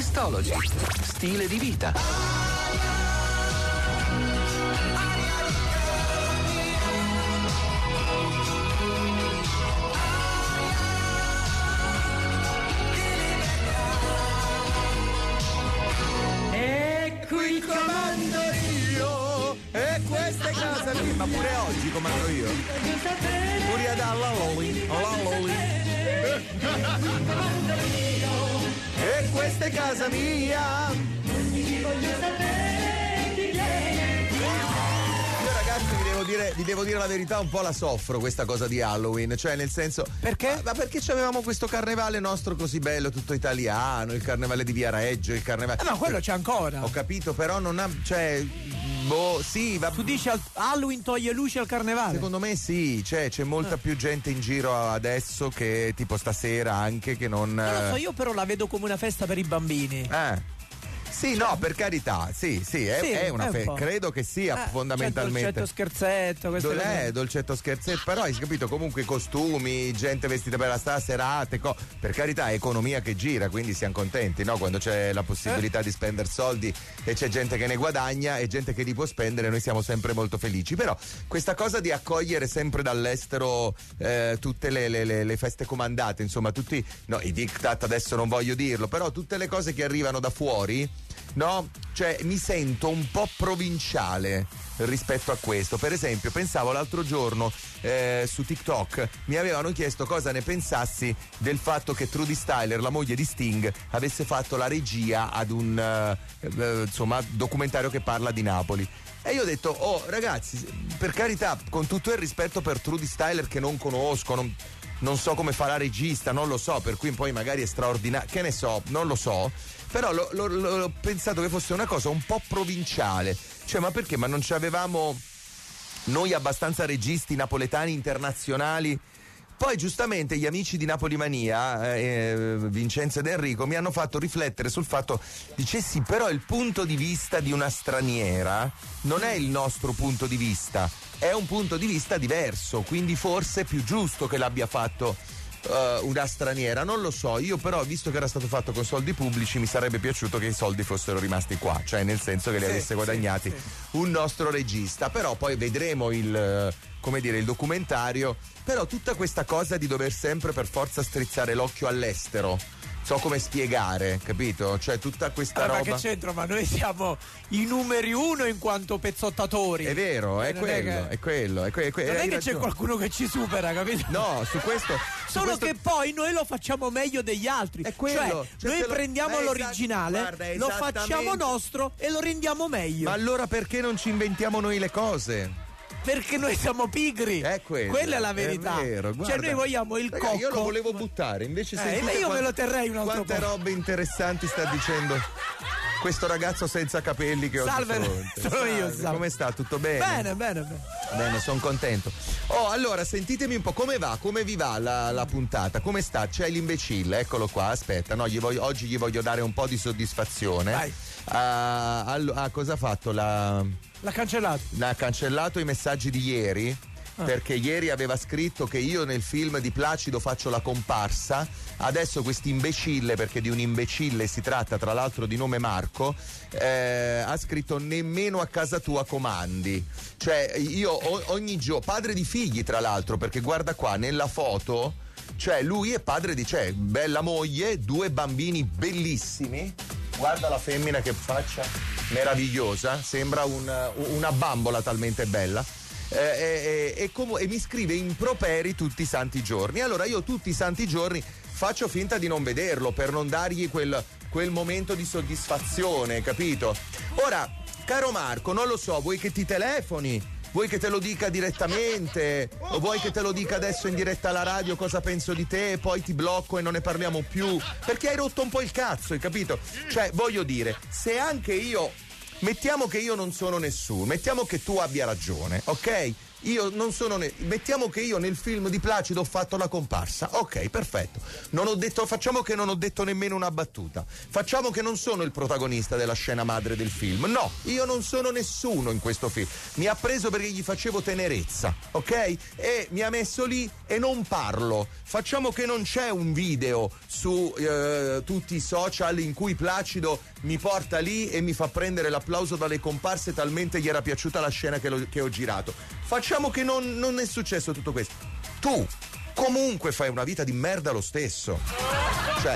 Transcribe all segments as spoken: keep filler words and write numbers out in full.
Cristology, stile di vita. E qui comando io, e questa è casa mia, ma pure oggi comando io. Pure ad alla loli, alla loli. E questa è casa mia. Io ragazzi vi devo dire, vi devo dire la verità, un po' la soffro questa cosa di Halloween, cioè nel senso. Perché? Ma, ma perché avevamo questo carnevale nostro così bello, tutto italiano, il carnevale di Viareggio, il carnevale. Eh no, quello c'è ancora. Ho capito, però non ha. Cioè. Boh, sì, va. Tu dici al- Halloween toglie luce al carnevale? Secondo me sì, cioè, c'è molta Eh. più gente in giro adesso che tipo stasera anche che non. Non lo so, io però la vedo come una festa per i bambini. Eh. Sì, no, per carità, sì, sì, è, Sì, è una è un festa. po'. Credo che sia Eh, fondamentalmente. C'è dolcetto scherzetto, queste Dol- cose. eh, dolcetto scherzetto, però hai capito, comunque i costumi, gente vestita per la sta serate, co- per carità è economia che gira, quindi siamo contenti, no? Quando c'è la possibilità Eh. di spendere soldi e c'è gente che ne guadagna e gente che li può spendere, noi siamo sempre molto felici. Però questa cosa di accogliere sempre dall'estero eh, tutte le, le- le- le feste comandate, insomma, tutti, no, i diktat adesso non voglio dirlo, però tutte le cose che arrivano da fuori, no? Cioè mi sento un po' provinciale rispetto a questo. Per esempio, pensavo l'altro giorno eh, su TikTok mi avevano chiesto cosa ne pensassi del fatto che Trudy Styler, la moglie di Sting, avesse fatto la regia ad un eh, eh, insomma documentario che parla di Napoli. E io ho detto, oh ragazzi, per carità, con tutto il rispetto per Trudy Styler che non conosco, non, non so come fa la regista, non lo so, per cui poi magari è straordinario, che ne so, non lo so, però l'ho, l'ho, l'ho pensato che fosse una cosa un po' provinciale, cioè ma perché? Ma non ci avevamo noi abbastanza registi napoletani internazionali? Poi giustamente gli amici di Napoli Mania, eh, Vincenzo ed Enrico, mi hanno fatto riflettere sul fatto, dice sì, però il punto di vista di una straniera non è il nostro punto di vista, è un punto di vista diverso, quindi forse è più giusto che l'abbia fatto uh, una straniera, non lo so, io però visto che era stato fatto con soldi pubblici mi sarebbe piaciuto che i soldi fossero rimasti qua, cioè nel senso che li Sì, avesse guadagnati sì, sì. un nostro regista, però poi vedremo il, come dire, il documentario. Però tutta questa cosa di dover sempre per forza strizzare l'occhio all'estero, so come spiegare, capito? Cioè tutta questa Allora, roba. ma che c'entra? Ma noi siamo i numeri uno in quanto pezzottatori. È vero, è Non quello, che- è quello, è, que- è que- Non hai è che c'è ragione. qualcuno che ci supera, capito? No, su questo. su Solo questo- che poi noi lo facciamo meglio degli altri. È quello. Cioè, Cioè, noi se lo- prendiamo eh, l'originale, esatto, guarda, lo esattamente. facciamo nostro e lo rendiamo meglio. Ma allora perché non ci inventiamo noi le cose? Perché noi siamo pigri. È quello. Quella è la verità. È vero, guarda. Cioè, noi vogliamo il Raga, cocco. io lo volevo buttare, invece Eh, sentite io me quant- lo terrei un altro quante po'. robe interessanti sta dicendo questo ragazzo senza capelli che ho Salve, di fronte. sono io, Salve, salve. come sta? Tutto bene? Bene, bene, bene. Bene, sono contento. Oh, allora, sentitemi un po', come va? Come vi va la, la puntata? Come sta? C'è l'imbecille, eccolo qua, aspetta, no, gli voglio- oggi gli voglio dare un po' di soddisfazione. Vai. Ah, allo- ah, cosa ha fatto? La, L'ha cancellato. ha cancellato i messaggi di ieri? Perché ieri aveva scritto che io nel film di Placido faccio la comparsa, adesso questo imbecille, perché di un imbecille si tratta, tra l'altro di nome Marco, eh, ha scritto nemmeno a casa tua comandi. Cioè io o- ogni giorno, padre di figli tra l'altro, perché guarda qua nella foto, cioè lui è padre di, cioè bella moglie, due bambini bellissimi, guarda la femmina che faccia meravigliosa, sembra un- una bambola talmente bella. Eh, eh, eh, e, com- e mi scrive improperi tutti i santi giorni. Allora io tutti i santi giorni faccio finta di non vederlo per non dargli quel, quel momento di soddisfazione, capito? Ora, caro Marco, non lo so, vuoi che ti telefoni? Vuoi che te lo dica direttamente? O vuoi che te lo dica adesso in diretta alla radio cosa penso di te? Poi ti blocco e non ne parliamo più? Perché hai rotto un po' il cazzo, hai capito? Cioè, voglio dire, se anche io... Mettiamo che io non sono nessuno, mettiamo che tu abbia ragione, ok? io non sono ne- mettiamo che io nel film di Placido ho fatto la comparsa, ok, perfetto, non ho detto, facciamo che non ho detto nemmeno una battuta, facciamo che non sono il protagonista della scena madre del film, no, io non sono nessuno in questo film, mi ha preso perché gli facevo tenerezza, ok, e mi ha messo lì e non parlo, facciamo che non c'è un video su eh, tutti i social in cui Placido mi porta lì e mi fa prendere l'applauso dalle comparse talmente gli era piaciuta la scena che, lo, che ho girato. Facciamo che non, non è successo tutto questo. Tu comunque fai una vita di merda lo stesso. Cioè,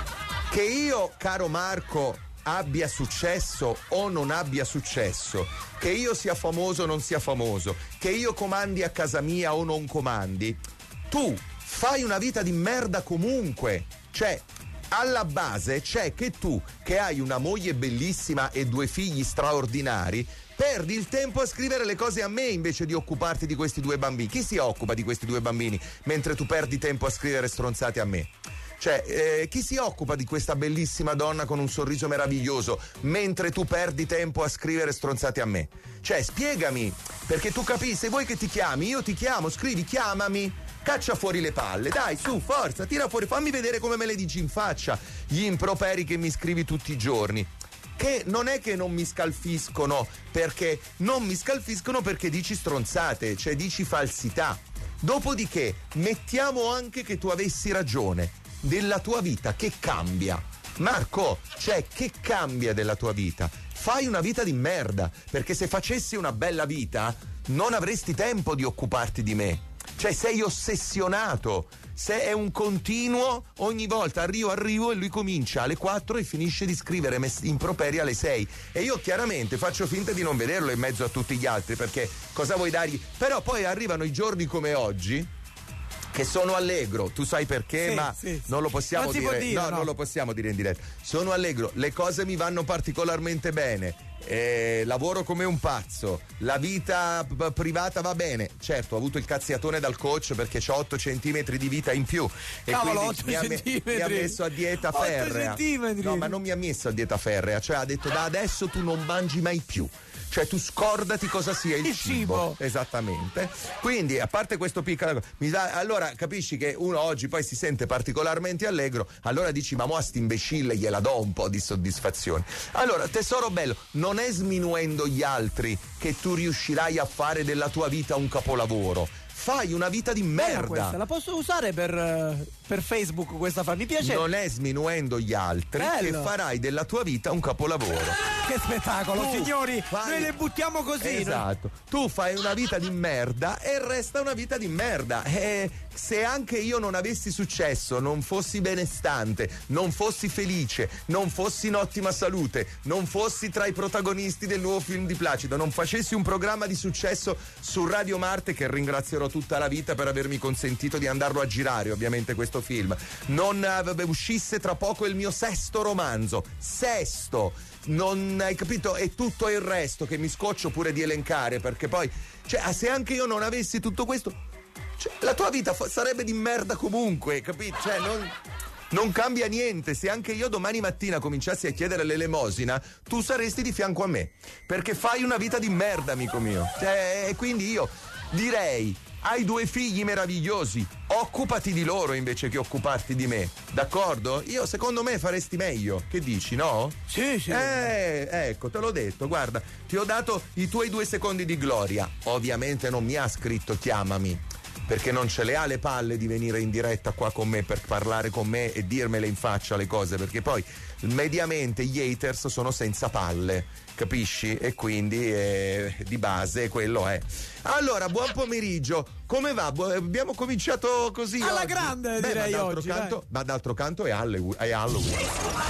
che io, caro Marco, abbia successo o non abbia successo, che io sia famoso o non sia famoso, che io comandi a casa mia o non comandi, tu fai una vita di merda comunque. Cioè, alla base c'è che tu, che hai una moglie bellissima e due figli straordinari, perdi il tempo a scrivere le cose a me invece di occuparti di questi due bambini. Chi si occupa di questi due bambini mentre tu perdi tempo a scrivere stronzate a me? Cioè, eh, chi si occupa di questa bellissima donna con un sorriso meraviglioso mentre tu perdi tempo a scrivere stronzate a me? Cioè, spiegami, perché tu capisci, se vuoi che ti chiami, io ti chiamo, scrivi, chiamami. Caccia fuori le palle, dai, su, forza, tira fuori, fammi vedere come me le dici in faccia gli improperi che mi scrivi tutti i giorni. Che non è che non mi scalfiscono, perché non mi scalfiscono perché dici stronzate, cioè dici falsità. Dopodiché, mettiamo anche che tu avessi ragione, della tua vita che cambia. Marco, cioè, che cambia della tua vita? Fai una vita di merda, perché se facessi una bella vita non avresti tempo di occuparti di me. Cioè, sei ossessionato, se è un continuo, ogni volta arrivo arrivo e lui comincia alle quattro e finisce di scrivere improperi alle sei, e io chiaramente faccio finta di non vederlo in mezzo a tutti gli altri, perché cosa vuoi dargli? Però poi arrivano i giorni come oggi che sono allegro, tu sai perché, sì, ma sì, non lo possiamo non dire, dire no, no, non lo possiamo dire in diretta. Sono allegro, le cose mi vanno particolarmente bene, eh, lavoro come un pazzo, la vita p- privata va bene. Certo, ho avuto il cazziatone dal coach perché ho otto centimetri di vita in più e Cavolo, quindi otto mi ha, me- centimetri. mi ha messo a dieta otto ferrea. centimetri. No, ma non mi ha messo a dieta ferrea, cioè ha detto da adesso tu non mangi mai più. Cioè tu scordati cosa sia il, il cibo. cibo. Esattamente. Quindi, a parte questo piccolo, mi dà, allora capisci che uno oggi poi si sente particolarmente allegro, allora dici ma mo a st'imbecille gliela do un po' di soddisfazione. Allora, tesoro bello, non è sminuendo gli altri che tu riuscirai a fare della tua vita un capolavoro. Fai una vita di merda. Questa, la posso usare per, uh, per Facebook questa frase, mi piace. Non è sminuendo gli altri Bello. che farai della tua vita un capolavoro. Che spettacolo, Tu signori, fai- noi le buttiamo così. Esatto. Tu fai una vita di merda e resta una vita di merda. E se anche io non avessi successo, non fossi benestante, non fossi felice, non fossi in ottima salute, non fossi tra i protagonisti del nuovo film di Placido, non facessi un programma di successo su Radio Marte, che ringrazierò tutta la vita per avermi consentito di andarlo a girare, ovviamente, questo film, non eh, uscisse tra poco il mio sesto romanzo, sesto, non hai capito? E tutto il resto che mi scoccio pure di elencare, perché poi, cioè, se anche io non avessi tutto questo, cioè, la tua vita fa- sarebbe di merda comunque, capito? Cioè, non, non cambia niente. Se anche io domani mattina cominciassi a chiedere l'elemosina, tu saresti di fianco a me, perché fai una vita di merda, amico mio. Cioè, e quindi io direi: hai due figli meravigliosi, occupati di loro invece che occuparti di me, d'accordo? Io, secondo me, faresti meglio. Che dici, no? Sì, sì. Eh, ecco, te l'ho detto, guarda, ti ho dato i tuoi due secondi di gloria. Ovviamente non mi ha scritto chiamami, perché non ce le ha le palle di venire in diretta qua con me per parlare con me e dirmele in faccia le cose, perché poi mediamente gli haters sono senza palle, capisci? E quindi eh, di base quello è. Allora, buon pomeriggio, come va? Bu- abbiamo cominciato così alla oggi. grande. Beh, direi ma d'altro oggi canto, dai. ma d'altro canto è Halloween, è Halloween.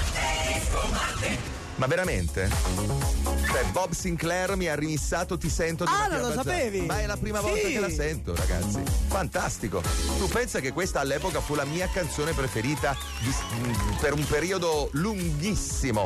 Ma veramente? Cioè, Bob Sinclair mi ha rimissato Ti sento di Ah, Mattia non lo Bazzar. sapevi? Ma è la prima Sì. volta che la sento, ragazzi. Fantastico. Tu pensa che questa all'epoca fu la mia canzone preferita di- per un periodo lunghissimo.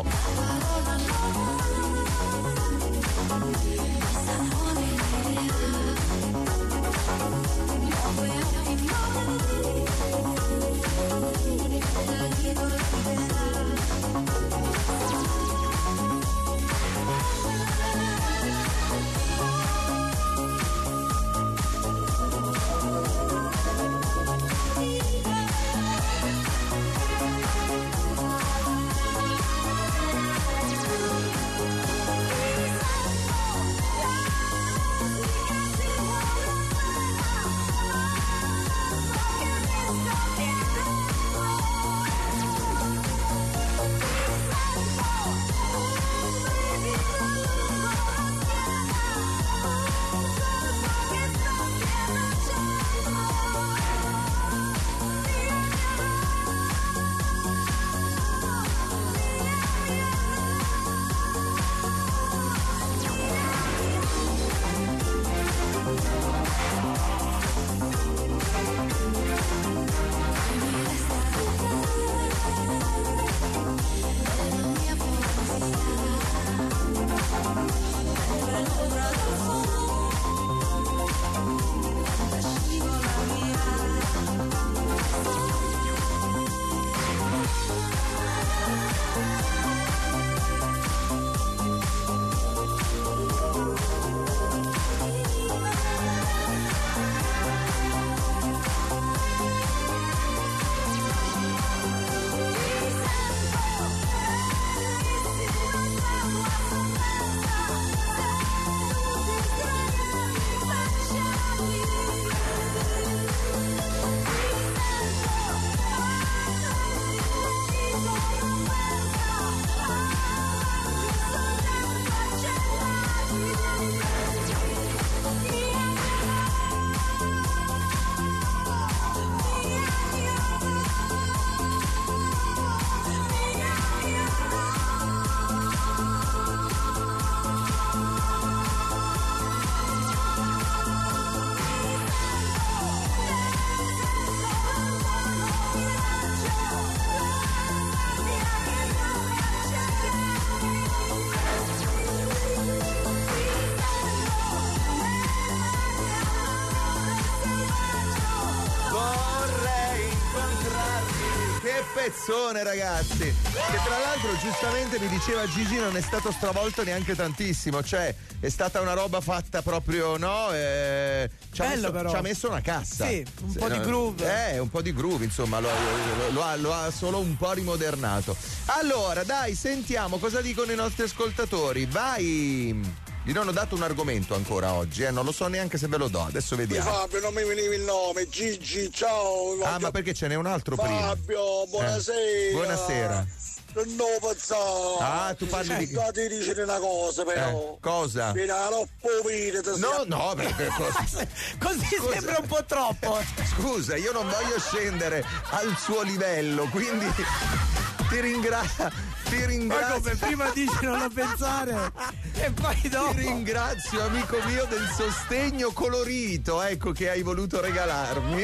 pezzone, ragazzi, che tra l'altro giustamente mi diceva Gigi non è stato stravolto neanche tantissimo, cioè è stata una roba fatta proprio, no? Eh, ci, ha Bello, messo, però. ci ha messo una cassa. Sì, un po' di no, groove. Eh, un po' di groove, insomma, lo, lo, lo, ha, lo ha solo un po' rimodernato. Allora, dai, sentiamo cosa dicono i nostri ascoltatori. Vai! Gli non ho dato un argomento ancora oggi, eh, non lo so neanche se ve lo do, adesso vediamo. Fabio, non mi veniva il nome, Gigi, ciao. Ah, ma perché ce n'è un altro prima? Fabio, buonasera. Eh, buonasera. Non pazzato. Ah, tu parli di... Tu ti dici una cosa, però. Eh, cosa? Vieni troppo vino. No, no, perché cosa? Così Scusa. sembra un po' troppo. Scusa, io non voglio scendere al suo livello, quindi ti ringrazio. Ti ringrazio. Ma come prima dici non lo pensare e poi dopo. Ti ringrazio, amico mio, del sostegno colorito, ecco, che hai voluto regalarmi.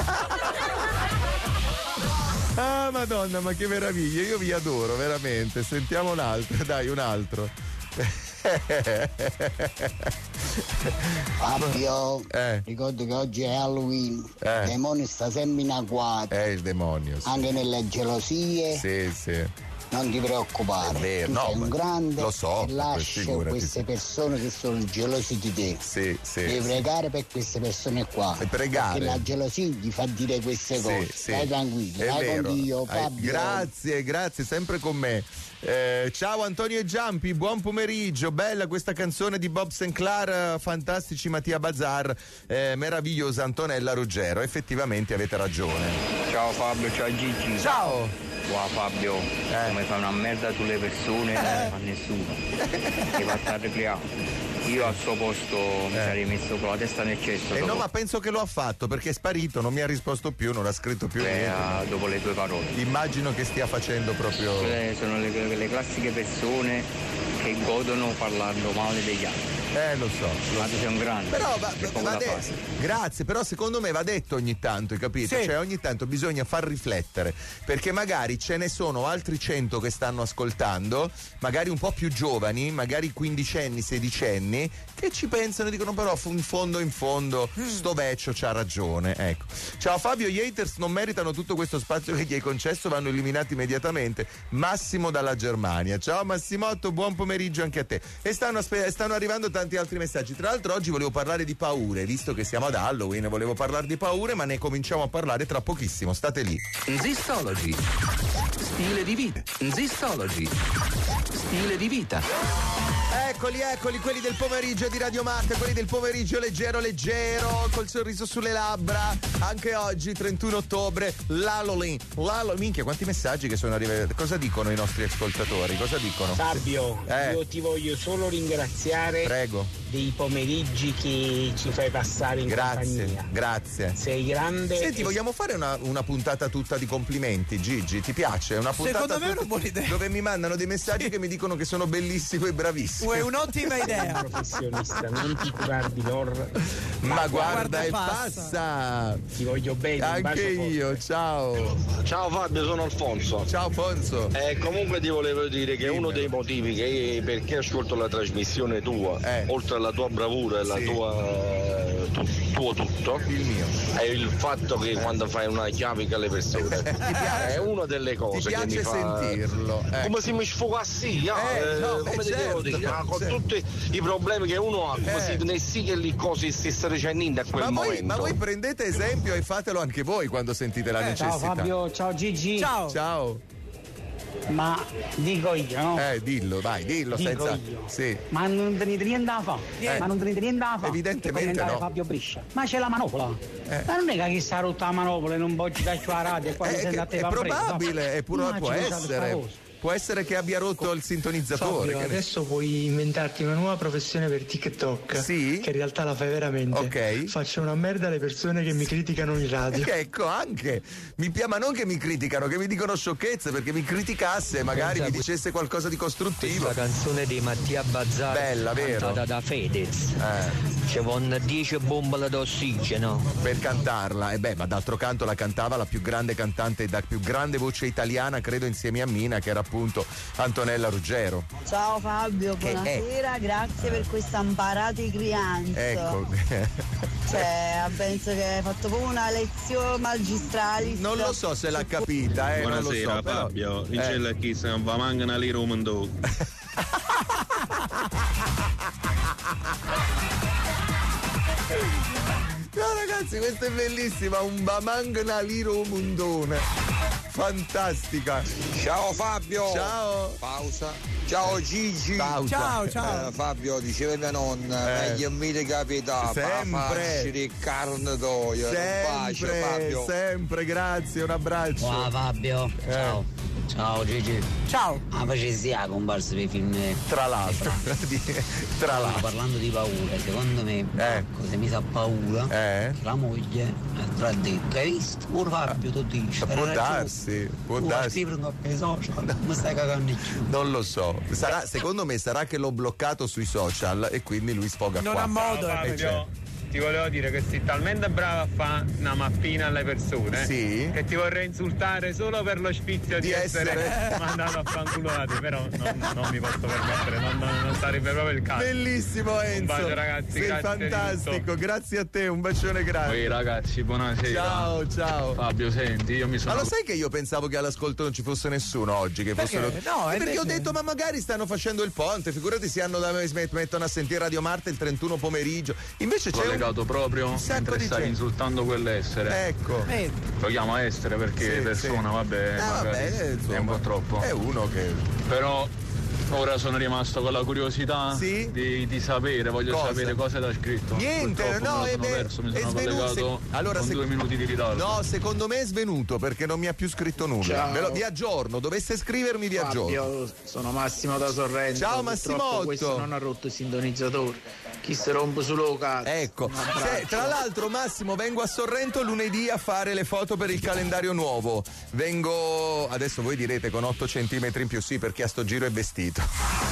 Ah, Madonna, ma che meraviglia, io vi adoro, veramente. Sentiamo un altro, dai, un altro. Fabio, Eh. ricordo che oggi è Halloween, Eh. il demonio sta sempre in agguato, È il demonio. Sì, anche nelle gelosie, sì. sì. non ti preoccupare, È vero, tu no, sei ma un grande lo so, e lascia figurati, queste sì. persone che sono gelose di te. Sì, sì. Devi sì. pregare per queste persone qua. E pregare. Perché la gelosia gli fa dire queste Sì, cose. sì. Stai tranquillo, È vai vero. con Dio, Hai- Fabio. Grazie, grazie, sempre con me. Eh, ciao Antonio e Giampi, buon pomeriggio. Bella questa canzone di Bob Sinclair, fantastici Mattia Bazar, eh, meravigliosa Antonella Ruggero. Effettivamente avete ragione. Ciao Fabio, ciao Gigi. Ciao. Wow Fabio, come fai una merda sulle persone non ne fa nessuno. Ti fa arrabbiare. Io al suo posto mi sarei messo con la testa nel cesso. Eh dopo, no, ma penso che lo ha fatto perché è sparito, non mi ha risposto più, non ha scritto più eh, niente. dopo le tue parole. Immagino che stia facendo proprio. Quelle sono le, le classiche persone che godono parlando male degli altri. Eh, lo so. Lo Ma tu sei un grande. Però va, c'è poco va da de- fare. grazie, però secondo me va detto ogni tanto, hai capito? Sì. Cioè ogni tanto bisogna far riflettere, perché magari ce ne sono altri cento che stanno ascoltando, magari un po' più giovani, magari quindicenni, sedicenni, che ci pensano e dicono però in fondo in fondo sto vecchio c'ha ragione, ecco. Ciao Fabio, gli haters non meritano tutto questo spazio che gli hai concesso, vanno eliminati immediatamente. Massimo dalla Germania. Ciao Massimotto, buon pomeriggio anche a te. E stanno, aspe- stanno arrivando tanti altri messaggi. Tra l'altro oggi volevo parlare di paure, visto che siamo ad Halloween, volevo parlare di paure, ma ne cominciamo a parlare tra pochissimo. State lì. Zistology. Stile di vita. Zistology. Stile di vita. Eccoli, eccoli, quelli del pomeriggio di Radio Marca, quelli del pomeriggio leggero, leggero, col sorriso sulle labbra. Anche oggi, trentuno ottobre, l'Halloween. L'Halloween. Minchia, quanti messaggi che sono arrivati. Cosa dicono i nostri ascoltatori? Cosa dicono? Fabio, Eh. io ti voglio solo ringraziare Prego. dei pomeriggi che ci fai passare in Grazie, compagnia. grazie. Sei grande. Senti, e- vogliamo fare una, una puntata tutta di complimenti, Gigi? Ti piace? Una puntata Secondo me è tutta- una buona idea. dove mi mandano dei messaggi che mi dicono che sono bellissimo e bravissimo. È un'ottima Sei un idea. professionista, non ti curare di loro. Ma guarda, guarda, e passa. passa. Ti voglio bene. un Anche bacio io, forte. ciao. Ciao Fabio, sono Alfonso. Ciao Fonso. Eh, comunque ti volevo dire che Dimmelo. uno dei motivi che perché ascolto la trasmissione tua, Eh. oltre alla tua bravura e la Sì. tua tu- tuo tutto, Il mio. è il fatto che quando fai una chiavica alle persone è una delle Ti cose che mi piace fa sentirlo. ecco. come se mi sfogassi, ah, Eh, eh, no, come beh, ti devo certo, dire, ah, con certo. tutti i problemi che uno ha, come Eh. se tenessi che lì cose si sta dicendo a quel Ma voi, momento. ma voi prendete esempio e fatelo anche voi quando sentite la necessità. Ciao Fabio, ciao Gigi. Ciao. Ciao. Ma dico io, no? Eh, dillo, vai, dillo Dico senza. io. Sì. Ma non tenete niente da fa. Eh. Ma non tenete niente da fa. Evidentemente per commentare no. Fabio Brescia. Ma c'è la manopola. Eh. Ma non è che chi sta rotta la manopola e non può girare la radio e quando Eh, sente che- a te è va preso, probabile, va. è pure- Ma può ci pensate sta essere. cosa. Può essere che abbia rotto il sintonizzatore. Fabio, che ne- adesso puoi inventarti una nuova professione per TikTok. Sì? Che in realtà la fai veramente. Ok. Faccio una merda alle persone che mi criticano in radio. Ecco, anche mi pia- ma non che mi criticano, che mi dicono sciocchezze, perché mi criticasse e magari Pensa mi que- dicesse qualcosa di costruttivo. La canzone di Mattia Bazzar, Bella, vero? cantata da Fedez. Eh, Ci vogliono dieci bombole d'ossigeno. per cantarla, e beh, ma d'altro canto la cantava la più grande cantante, da più grande voce italiana, credo insieme a Mina, che era appunto Antonella Ruggero. Ciao Fabio, Che è? buonasera, grazie per questa amparata crianza. Ecco. Cioè, penso che hai fatto proprio una lezione magistrale. Non lo so se l'ha capita, eh. Buonasera, non lo so, Fabio. però... In eh. chi se non va manca una lira un No, ragazzi, questa è bellissima, un bamang naliro mundone. Fantastica. Ciao Fabio. Ciao. Pausa. Ciao Gigi. Pausa. Ciao, ciao. Eh, Fabio, diceva mia nonna, Eh. meglio mi capita, Sempre. di carne d'oio. Sempre, Fabio. sempre, grazie, un abbraccio. Ciao Fabio. Eh. Ciao. Ciao Gigi. Ciao. Ah, facessi a comparsa per i film. Tra l'altro. Tra l'altro. Parlando di paura, secondo me, Eh. se mi sa paura, Eh. la moglie ha detto, hai visto? Pure Fabio tu dici. Può darsi, può darsi. Scrivere un po' social, mi stai cagando più. Non lo so. Sarà, secondo me sarà che l'ho bloccato sui social e quindi lui sfoga Non qua. ha modo. Ciao, E Fabio, c'è. ti volevo dire che sei talmente bravo a fare una mappina alle persone Sì. che ti vorrei insultare solo per lo spizio di, Di essere, essere- mandato a fanculati, però non, non mi posso permettere, non, non, non sarebbe proprio il caso. Bellissimo Enzo. Un bacio ragazzi, sei grazie di fantastico, tutto. grazie a te, un bacione grande. Ehi ragazzi, buonasera. Ciao, ciao. Fabio, senti, io mi sono. Ma lo sai che io pensavo che all'ascolto non ci fosse nessuno oggi? Che Perché? fossero... No, Eh, è perché ho invece- detto, ma magari stanno facendo il ponte, figurati se hanno da si mettono a sentire Radio Marte il trentuno pomeriggio. Invece c'è un, collegato proprio un sacco mentre di stai gente. insultando quell'essere. Ecco. Eh, Lo chiamo essere perché Sì, persona, sì. vabbè, Eh, magari vabbè, eh, insomma, è un po' troppo. È uno che. Però ora sono rimasto con la curiosità Sì? di, di sapere, voglio Cosa? sapere cosa era scritto. Niente, Purtroppo no, me lo è, sono beh, perso, mi è sono svenuto. collegato se- allora, con se- due minuti di ritardo. No, secondo me è svenuto perché non mi ha più scritto nulla. Ciao. Ve lo- vi aggiorno, dovesse scrivermi vi aggiorno. Fabio, sono Massimo da Sorrento. Ciao, Purtroppo Massimotto. questo non ha rotto il sintonizzatore. Chi si rompe solo cazzo. Ecco, Un abbraccio. Se- tra l'altro Massimo vengo a Sorrento lunedì a fare le foto per il calendario nuovo. Vengo, adesso voi direte con otto centimetri in più, sì, perché a sto giro è vestito.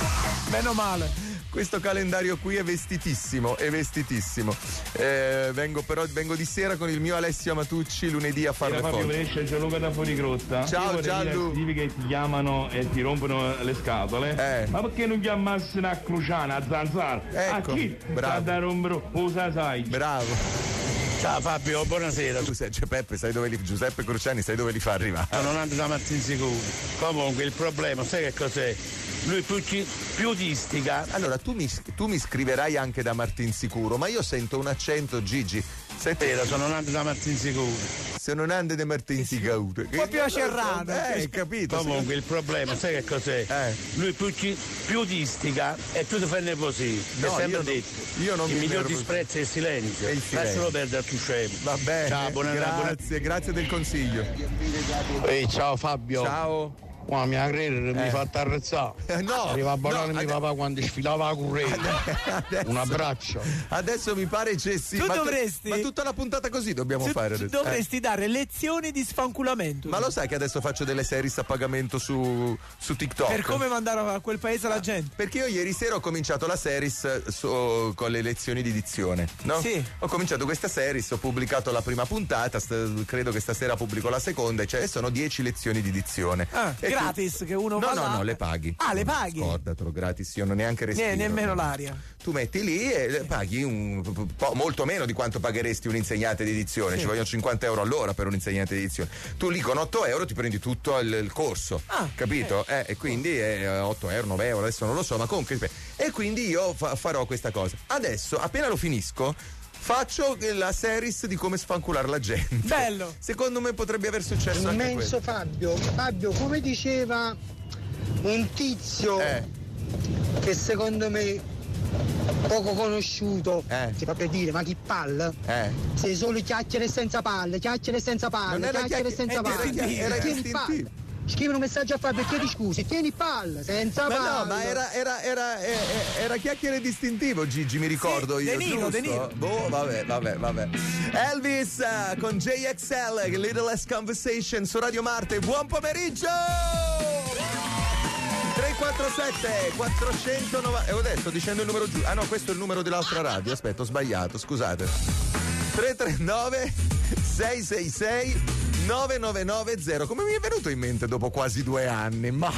meno male. Questo calendario qui è vestitissimo, è vestitissimo. Eh, vengo però vengo di sera con il mio Alessio Matucci lunedì a fare le Fabio foto. Brescia, Gianluca da Fuorigrotta. Ciao, Io vorrei Gianlu. dire a quelli che ti chiamano e ti rompono le scatole. Eh. Ma perché non chiamassi una cruciana a zanzara? Ecco, a chi? bravo. Sta da rompere o sa sai. Bravo. Ciao Fabio, buonasera. Tu sei, cioè, Peppe, sai dove li, Giuseppe Cruciani, sai dove li fa arrivare? Non ando da Martin Sicuro. Comunque il problema, sai che cos'è? Lui più, ci, più ti istiga. Allora, tu mi, tu mi scriverai anche da Martin Sicuro, ma io sento un accento, Gigi. Senti, Vero, sono nato da Martin Sicuro. Sono Nando da Martin Sicuro. Un po' più acerrano. Eh, capito. Comunque il problema, sai che cos'è? Eh. Lui più, ci, più ti istiga e più ti fa nervosire. No, è sempre io non- detto. io non il mi miglior nervoso. disprezzo è il silenzio. È il silenzio. Lascialo perdere al tuo scemo. Va bene. Ciao, buona- grazie, buona- grazie del consiglio. Ehi, ciao Fabio. Ciao. Qua mi ha creduto, mi Eh. fa arrezzare. Eh, no, Arriva a Bologna no, mio ade- papà quando sfilava a correre. Adesso- Un abbraccio. Adesso mi pare eccessivo. Tu ma dovresti- ma tutta la puntata così dobbiamo Tu- fare tu adesso. dovresti dare lezioni di sfanculamento. Eh. Ma lo sai che adesso faccio delle series a pagamento su, su TikTok? Per come mandare a quel paese la gente. Perché io ieri sera ho cominciato la series eh, su- con le lezioni di dizione, no? Sì. Ho cominciato questa series, ho pubblicato la prima puntata, st- credo che stasera pubblico la seconda, cioè sono dieci lezioni di dizione. Ah, E tu- gratis, che uno No, va no, là. no, le paghi. Ah, le paghi? Scordatelo, gratis, io non neanche respiro. Ne- nemmeno l'aria. Tu metti lì e le paghi un po' molto meno di quanto pagheresti un insegnante di edizione, Sì. ci vogliono cinquanta euro all'ora per un insegnante di edizione. Tu lì con otto euro ti prendi tutto il, il corso, Ah, capito? Eh, e quindi è otto euro, nove euro, adesso non lo so, ma comunque. E quindi io fa- farò questa cosa. Adesso, appena lo finisco, faccio la series di come sfanculare la gente. Bello. Secondo me potrebbe aver successo anche Immenso questo. Fabio, Fabio, come diceva un tizio Eh. che secondo me poco conosciuto, Eh. si fa per dire, ma chi palla? Eh. Sei solo chiacchiere senza palle, chiacchiere senza Non palle, era chiacchiere chiacchiere- senza era palle. chiacchiere- era Tieni istintivo. palle. Scrivi un messaggio a Fabio e chiedi scusi, tieni palle, senza Ma palle. no, ma era, era, era, era, era chiacchiere distintivo, Gigi, mi ricordo Sì, io. De Niro, giusto? De Niro. Boh, vabbè, vabbè, vabbè. Elvis eh, con J X L, Little Less Conversation su Radio Marte. Buon pomeriggio! tre quattro sette quattrocentonove. Eh, ho detto, sto dicendo il numero giusto. Ah no, questo è il numero dell'altra radio. Aspetta, ho sbagliato, scusate. tre tre nove sei sei sei nove nove nove zero. Come mi è venuto in mente dopo quasi due anni? Ma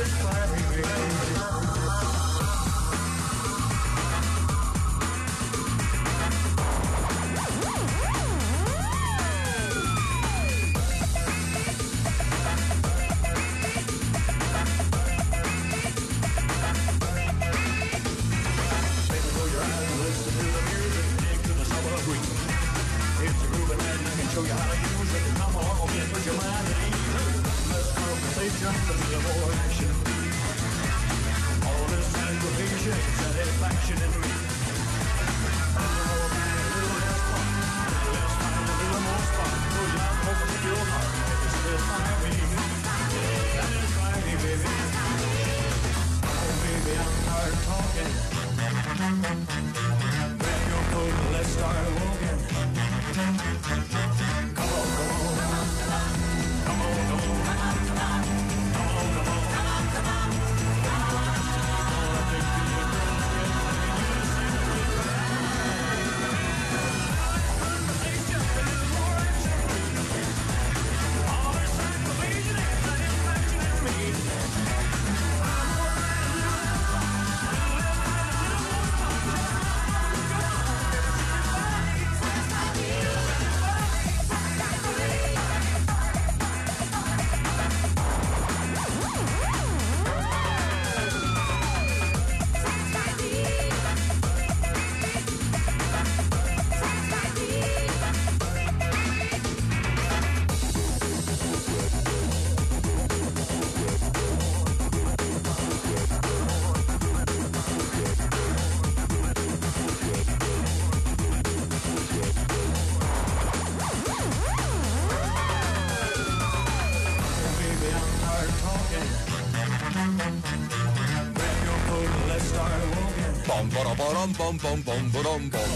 Pom pom pom pom pom pom pom pom. Come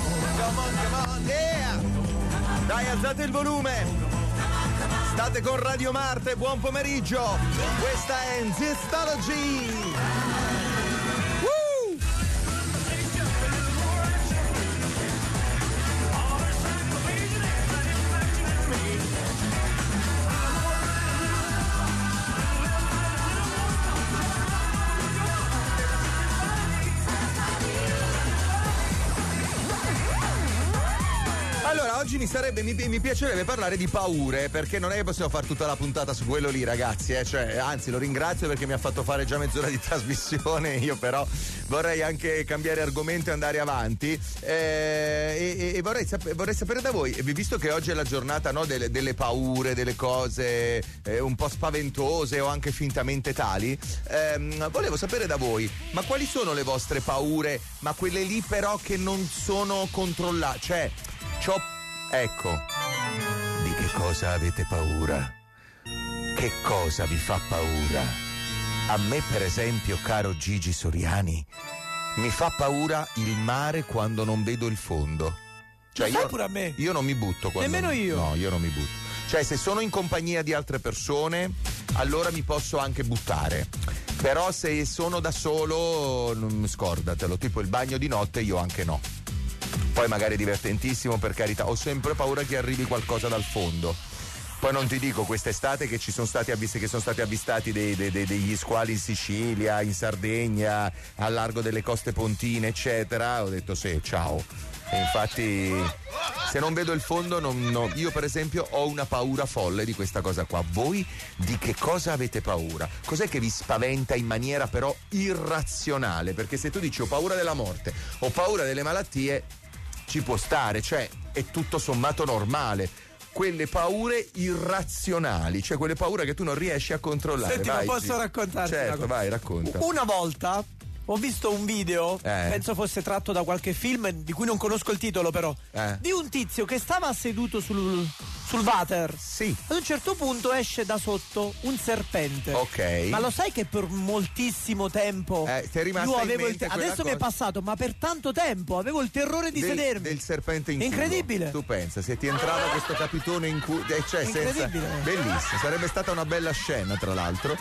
on, come on, yeah! Dai, alzate il volume! State con Radio Marte, buon pomeriggio! Questa è Zistology! Allora, oggi mi sarebbe, mi, mi piacerebbe parlare di paure, perché non è che possiamo fare tutta la puntata su quello lì, ragazzi, eh? Cioè, anzi, lo ringrazio perché mi ha fatto fare già mezz'ora di trasmissione, io però vorrei anche cambiare argomento e andare avanti, eh, e, e vorrei, sap- vorrei sapere da voi, visto che oggi è la giornata, no, delle, delle paure, delle cose eh, un po' spaventose o anche fintamente tali, ehm, volevo sapere da voi, ma quali sono le vostre paure, ma quelle lì però che non sono controllate, cioè C'ho... Ecco. Di che cosa avete paura? Che cosa vi fa paura? A me, per esempio, caro Gigi Soriani, mi fa paura il mare quando non vedo il fondo. Cioè, Lo sai io, pure a me. Io non mi butto quando... Nemmeno io. No, io non mi butto. Cioè, se sono in compagnia di altre persone, allora mi posso anche buttare. Però se sono da solo, non, scordatelo. Tipo il bagno di notte, io anche no. Poi magari è divertentissimo, per carità, ho sempre paura che arrivi qualcosa dal fondo. Poi non ti dico quest'estate che ci sono stati avvisti, che sono stati avvistati dei, dei, dei, degli squali in Sicilia, in Sardegna, al largo delle coste pontine, eccetera. Ho detto sì, ciao. E infatti, se non vedo il fondo, non, no. Io per esempio ho una paura folle di questa cosa qua. Voi di che cosa avete paura? Cos'è che vi spaventa in maniera però irrazionale? Perché se tu dici ho paura della morte, ho paura delle malattie, ci può stare, cioè è tutto sommato normale. Quelle paure irrazionali, cioè quelle paure che tu non riesci a controllare. Senti, vai, ma posso sì. raccontarti? Certo, vai, racconta. Una volta ho visto un video, eh. penso fosse tratto da qualche film di cui non conosco il titolo però, eh. di un tizio che stava seduto sul, sul water. Sì. Ad un certo punto esce da sotto un serpente. Ok. Ma lo sai che per moltissimo tempo eh, ti è rimasta io in avevo il mente te- quella adesso cosa? mi è passato, ma per tanto tempo avevo il terrore di del, sedermi. Del serpente in culo. Incredibile. Tu pensa, se ti entrava questo capitone in culo, eh, cioè senza, Incredibile. bellissimo, sarebbe stata una bella scena tra l'altro.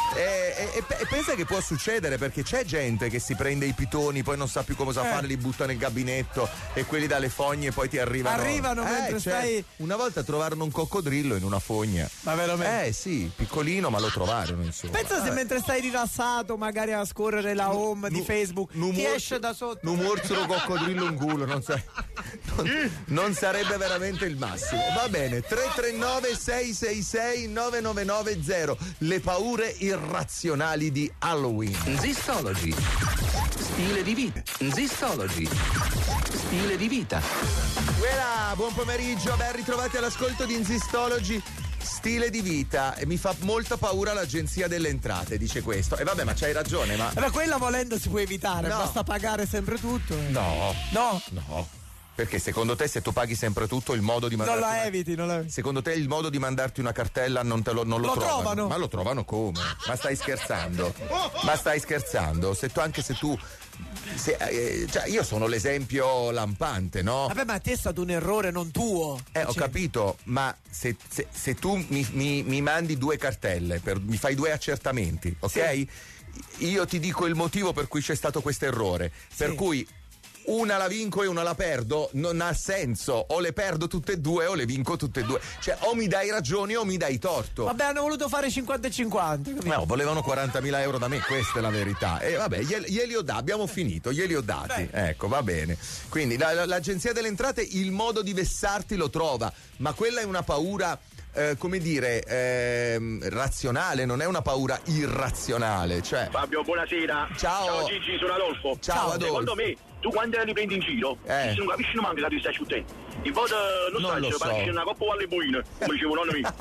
E, e, e, e pensa che può succedere, perché c'è gente che si prende i pitoni, poi non sa più cosa Eh. fare, li butta nel gabinetto e quelli dalle fogne poi ti arrivano. Arrivano Eh, mentre cioè, stai- Una volta trovarono un coccodrillo in una fogna. Ma veramente? Eh sì, piccolino, ma lo trovarono, insomma. Pensa se Vabbè. mentre stai rilassato, magari a scorrere la home di Facebook, nu ti morso- esce da sotto. Un morsolo coccodrillo in culo, non, sa- non, non sarebbe veramente il massimo. Va bene, tre tre nove sei sei sei nove nove nove zero, le paure irrazionali di Halloween. Zistology. Stile di vita. Zistology. Stile di vita. Buona, buon pomeriggio, ben ritrovati all'ascolto di Zistology. Stile di vita, e mi fa molta paura l'agenzia delle entrate, dice questo. E vabbè, ma c'hai ragione, ma. Ma quella volendo si può evitare, No. basta pagare sempre tutto. No. No. No. Perché secondo te, se tu paghi sempre tutto, il modo di Non mandarti. la una- eviti, non la eviti. Secondo te il modo di mandarti una cartella non, te lo, non lo, Lo trovano? trovano? Ma lo trovano come? Ma stai scherzando? Ma stai scherzando? Se tu, anche se tu. Se, eh, cioè io sono l'esempio lampante, no? Vabbè, ma a te è stato un errore non tuo. Eh, ho Cioè, capito, ma se, se- se tu mi, mi- mi mandi due cartelle, per- mi fai due accertamenti, ok? Io ti dico il motivo per cui c'è stato questo errore. Per cui una la vinco e una la perdo, non ha senso. O le perdo tutte e due o le vinco tutte e due. Cioè, o mi dai ragione o mi dai torto. Vabbè, hanno voluto fare cinquanta e cinquanta. capito? No, volevano quarantamila euro da me, questa è la verità. E vabbè, glieli, glieli ho dati, abbiamo finito, glieli ho dati. Ecco, va bene. Quindi la- la- l'agenzia delle entrate il modo di vessarti lo trova, ma quella è una paura, eh, come dire, ehm, razionale, non è una paura irrazionale. Cioè. Fabio, buonasera. Ciao. Ciao Gigi, sono Adolfo. Ciao, Adolfo. Secondo me, tu quando li prendi in giro, Eh. se non capisci manca che ti stai sciuttendo. In foto non, Non sai, lo se so. parisce una coppa alle buine, come dicevo nonno mio.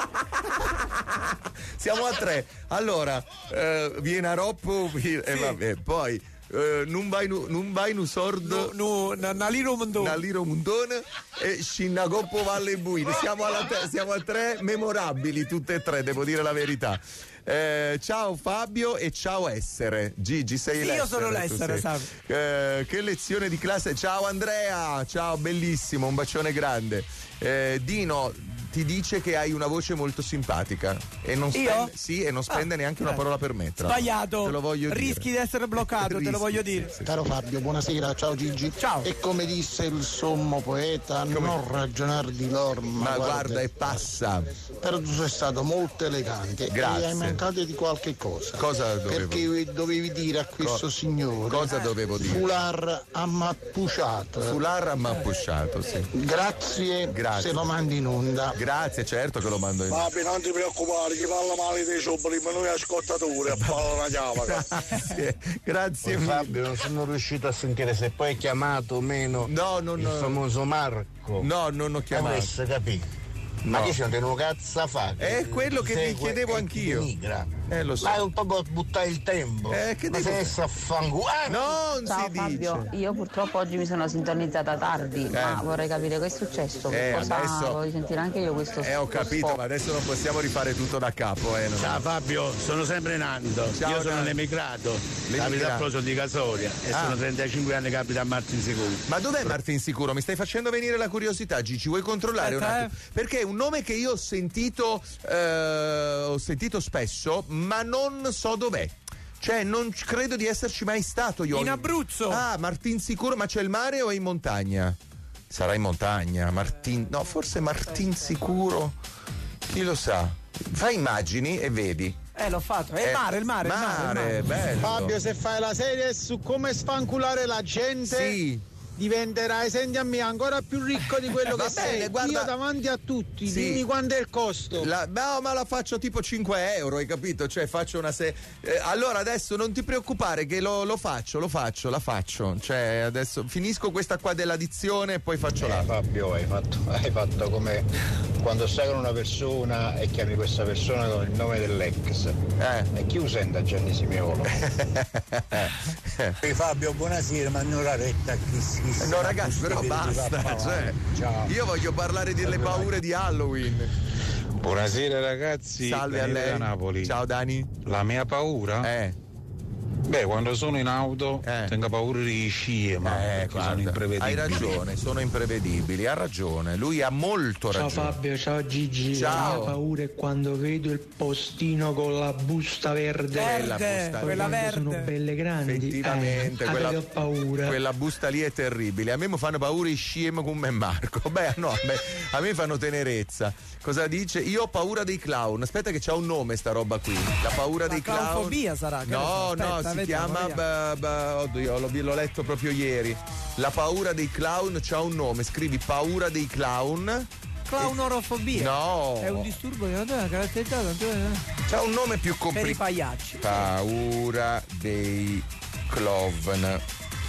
Siamo a tre. Allora, eh, viene a Roppo e vabbè, poi eh, non vai nu, non vai nu sordo. No, no, Naliro Mondone. Naliro Mondone e Scinnagoppo Valle Buine. Siamo, alla te- siamo a tre memorabili, tutte e tre, devo dire la verità. Eh, ciao Fabio e ciao Essere. Gigi, sei Sì, l'Essere. io sono tu l'Essere, sei. Fabio. Eh, che lezione di classe. Ciao Andrea, ciao, bellissimo, un bacione grande. Eh, Dino ti dice che hai una voce molto simpatica e non Io? spende, sì, e non spende Ah, neanche una eh. parola per me. tra l'altro. Sbagliato. Te lo voglio dire. Rischi di essere bloccato, te Rischi, lo voglio dire. Caro Fabio, buonasera, ciao Gigi. Ciao. E come disse il sommo poeta, non ragionare di loro, ma, Ma guarda e passa. Però tu sei stato molto elegante Grazie. e hai mancato di qualche cosa. Cosa dovevo Perché dovevi dire a questo Co- signore cosa dovevo dire? Fular ammappuciato. Fular ammapposciato, sì. Grazie, Grazie. se lo mandi in onda. Grazie, certo che lo mando in. Fabio, non ti preoccupare, chi parla male dei cioboli, ma noi ascoltatori a fare una chiamata. Grazie, grazie Poi, mille. Fabio, non sono riuscito a sentire se poi hai chiamato o meno No, non il famoso Marco. No, non ho chiamato. Adesso capì. Ma No. che c'è un cazzo a fare? È quello che mi Segue chiedevo e anch'io. ti migra. Eh, lo so. Ma è un po' buttare il tempo. Eh, che Ma devo sei fare? a fanguare. Non Ciao si Fabio, dice. io purtroppo oggi mi sono sintonizzata tardi, ma vorrei capire che è successo, che Eh, cosa adesso- voglio sentire anche io questo Eh, ho capito, questo- ma adesso non possiamo rifare tutto da capo, eh. non- Ciao Fabio, sono sempre Nando. Ciao, Io sono Nando. l'emigrato. L'emigrato. Abito a Proso di Casoria e Ah. sono trentacinque anni che abito a Martin Sicuro. Ma dov'è Martin Sicuro? Mi stai facendo venire la curiosità, Gigi. Vuoi controllare un Aspetta, attimo? Perché è un nome che io ho sentito, eh, ho sentito spesso, ma non so dov'è. Cioè, non c- credo di esserci mai stato io. In Abruzzo. Ah, Martin Sicuro, ma c'è il mare o è in montagna? Sarà in montagna, Martin. No, forse Martin Sicuro. Chi lo sa? Fai immagini e vedi. Eh, l'ho fatto. È Eh, il mare, il mare, il mare. il mare. bello. Fabio, se fai la serie su come sfanculare la gente, Sì. diventerai, senti a me, ancora più ricco di quello Va che bene, sei. guarda- Io davanti a tutti, Sì. dimmi quanto è il costo. La, no, ma la faccio tipo cinque euro, hai capito? Cioè faccio una se. eh, allora adesso non ti preoccupare che lo, lo faccio, lo faccio, la faccio. Cioè adesso finisco questa qua dell'addizione e poi faccio Eh, la. Fabio, hai fatto, hai fatto come quando stai con una persona e chiami questa persona con il nome dell'ex. Eh. E chi usenta Gianni Simeolo? Ehi Fabio, buonasera, ma non la retta chi No ragazzi, però basta. Cioè, io voglio parlare delle paure di Halloween. Buonasera ragazzi. Salve a Daniele lei. da Napoli. Ciao Dani. La mia paura Eh. Beh, quando sono in auto Eh. tengo paura di scie, ma Eh, perché guarda, sono imprevedibili. hai ragione, sono imprevedibili, ha ragione, lui ha molto Ciao ragione. Fabio, ciao Gigi. Ciao. La mia paura è quando vedo il postino con la busta verde. Quella Verde, busta quella lì. verde. Sono belle grandi. Effettivamente, eh, quella, che ho paura. quella busta lì è terribile. A me mi fanno paura i sciem con me e Marco. Beh, no, beh, a me fanno tenerezza. Cosa dice? Io ho paura dei clown. Aspetta che c'ha un nome sta roba qui. La paura La dei clown. clownfobia sarà, che ne so, No, aspetta, no, si vediamo, chiama vediamo. b- b- oddio, l'ho, l'ho letto proprio ieri. La paura dei clown c'ha un nome, scrivi paura dei clown. Clownorofobia. No. È un disturbo di natura caratterizzato C'ha un nome più per i complicato. pagliacci. Paura dei clown.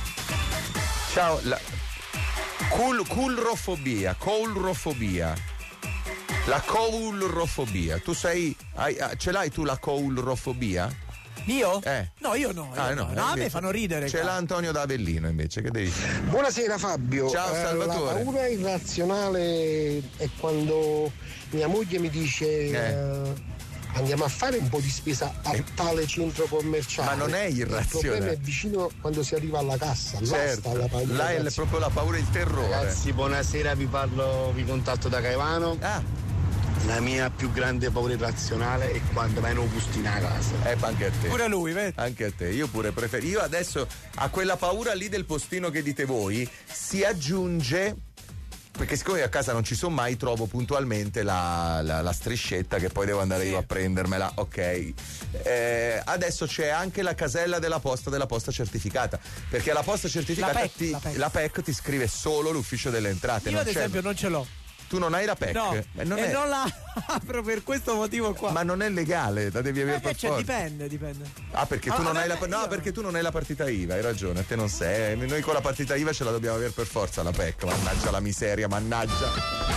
Ciao, la Cul, culrofobia, coulrofobia. La coulrofobia. Tu sei hai, ah, ce l'hai tu la coulrofobia? Io? Eh. No, io no. Io Ah, no, no, no, a me invece fanno ridere. Ce l'ha Antonio da Avellino invece, che devi fare? Buonasera Fabio. Ciao, Eh, Salvatore. La paura irrazionale è quando mia moglie mi dice eh, andiamo a fare un po' di spesa a tale centro commerciale. Ma non è irrazionale. Il problema è vicino quando si arriva alla cassa. Là Certo, sta la paura là è irrazionale. proprio la paura e il terrore. Ragazzi, buonasera, vi parlo, vi contatto da Caivano. Ah. La mia più grande paura irrazionale è quando vai in un bustino a casa. Eh, anche a te. Pure lui, vedi? Anche a te, io pure preferisco. Io adesso a quella paura lì del postino che dite voi si aggiunge. Perché siccome a casa non ci sono mai, trovo puntualmente la, la, la striscetta che poi devo andare Sì. io a prendermela. Ok. Eh, adesso c'è anche la casella della posta della posta certificata. Perché la posta certificata La P E C, ti, la P E C. la P E C ti scrive solo l'ufficio delle entrate. Io non ad c'è- esempio non ce l'ho. Tu non hai la P E C? No, Eh, non e è- non la apro per questo motivo qua. Ma non è legale, la devi avere Eh, per che c'è, forza. dipende, dipende. Ah, perché tu Ah, non vabbè, hai la no, io- perché tu non hai la partita I V A, hai ragione, a te non sei. Noi con la partita I V A ce la dobbiamo avere per forza la P E C, mannaggia la miseria, mannaggia.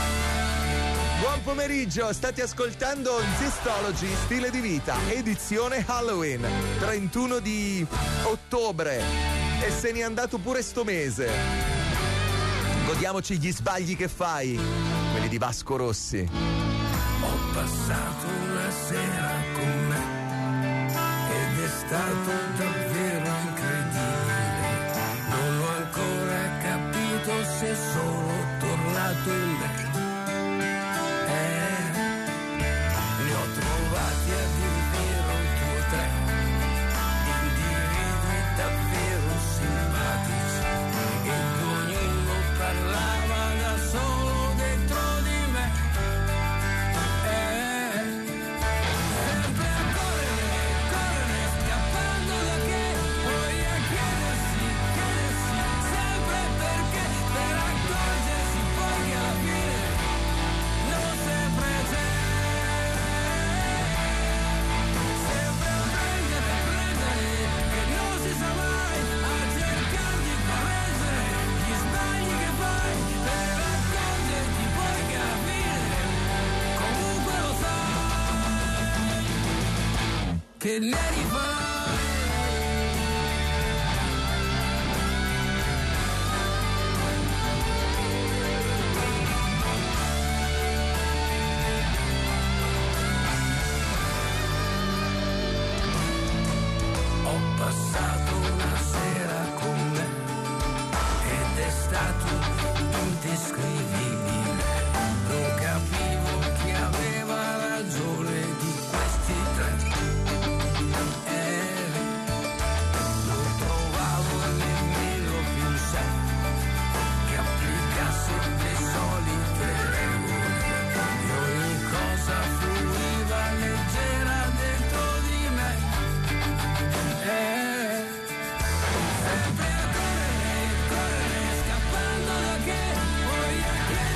Buon pomeriggio, state ascoltando Zistology, stile di vita, edizione Halloween, trentuno di ottobre. E se n'è andato pure sto mese. Godiamoci gli sbagli che fai, quelli di Vasco Rossi. Ho passato una sera con me ed è stato davvero incredibile. Non ho ancora capito se sono tornato in me. Eh, ne ho trovati a dir vero due o tre, individui davvero simpatici, ed ognuno parlava da solo dentro di me. Eh, sempre a correre, correre, scappando da che, poi a chiedersi, chiedersi, sempre perché, per accorgersi poi che alla fine non sempre c'è. Sempre a prendere, prendere, che non si sa mai, a cercare di correggere gli sbagli che fai, per accorgerti poi che alla fine comunque lo sai che ne rifai. Ho passato una sera con me ed è stato indescrivibile. Non capivo chi aveva ragione di questi tre. Eh, non trovavo nemmeno più un sé che applicasse le solite regole. E ogni cosa fluiva leggera dentro di me. Eh, sempre a correre, correre, scappando da che, poi a chiedersi,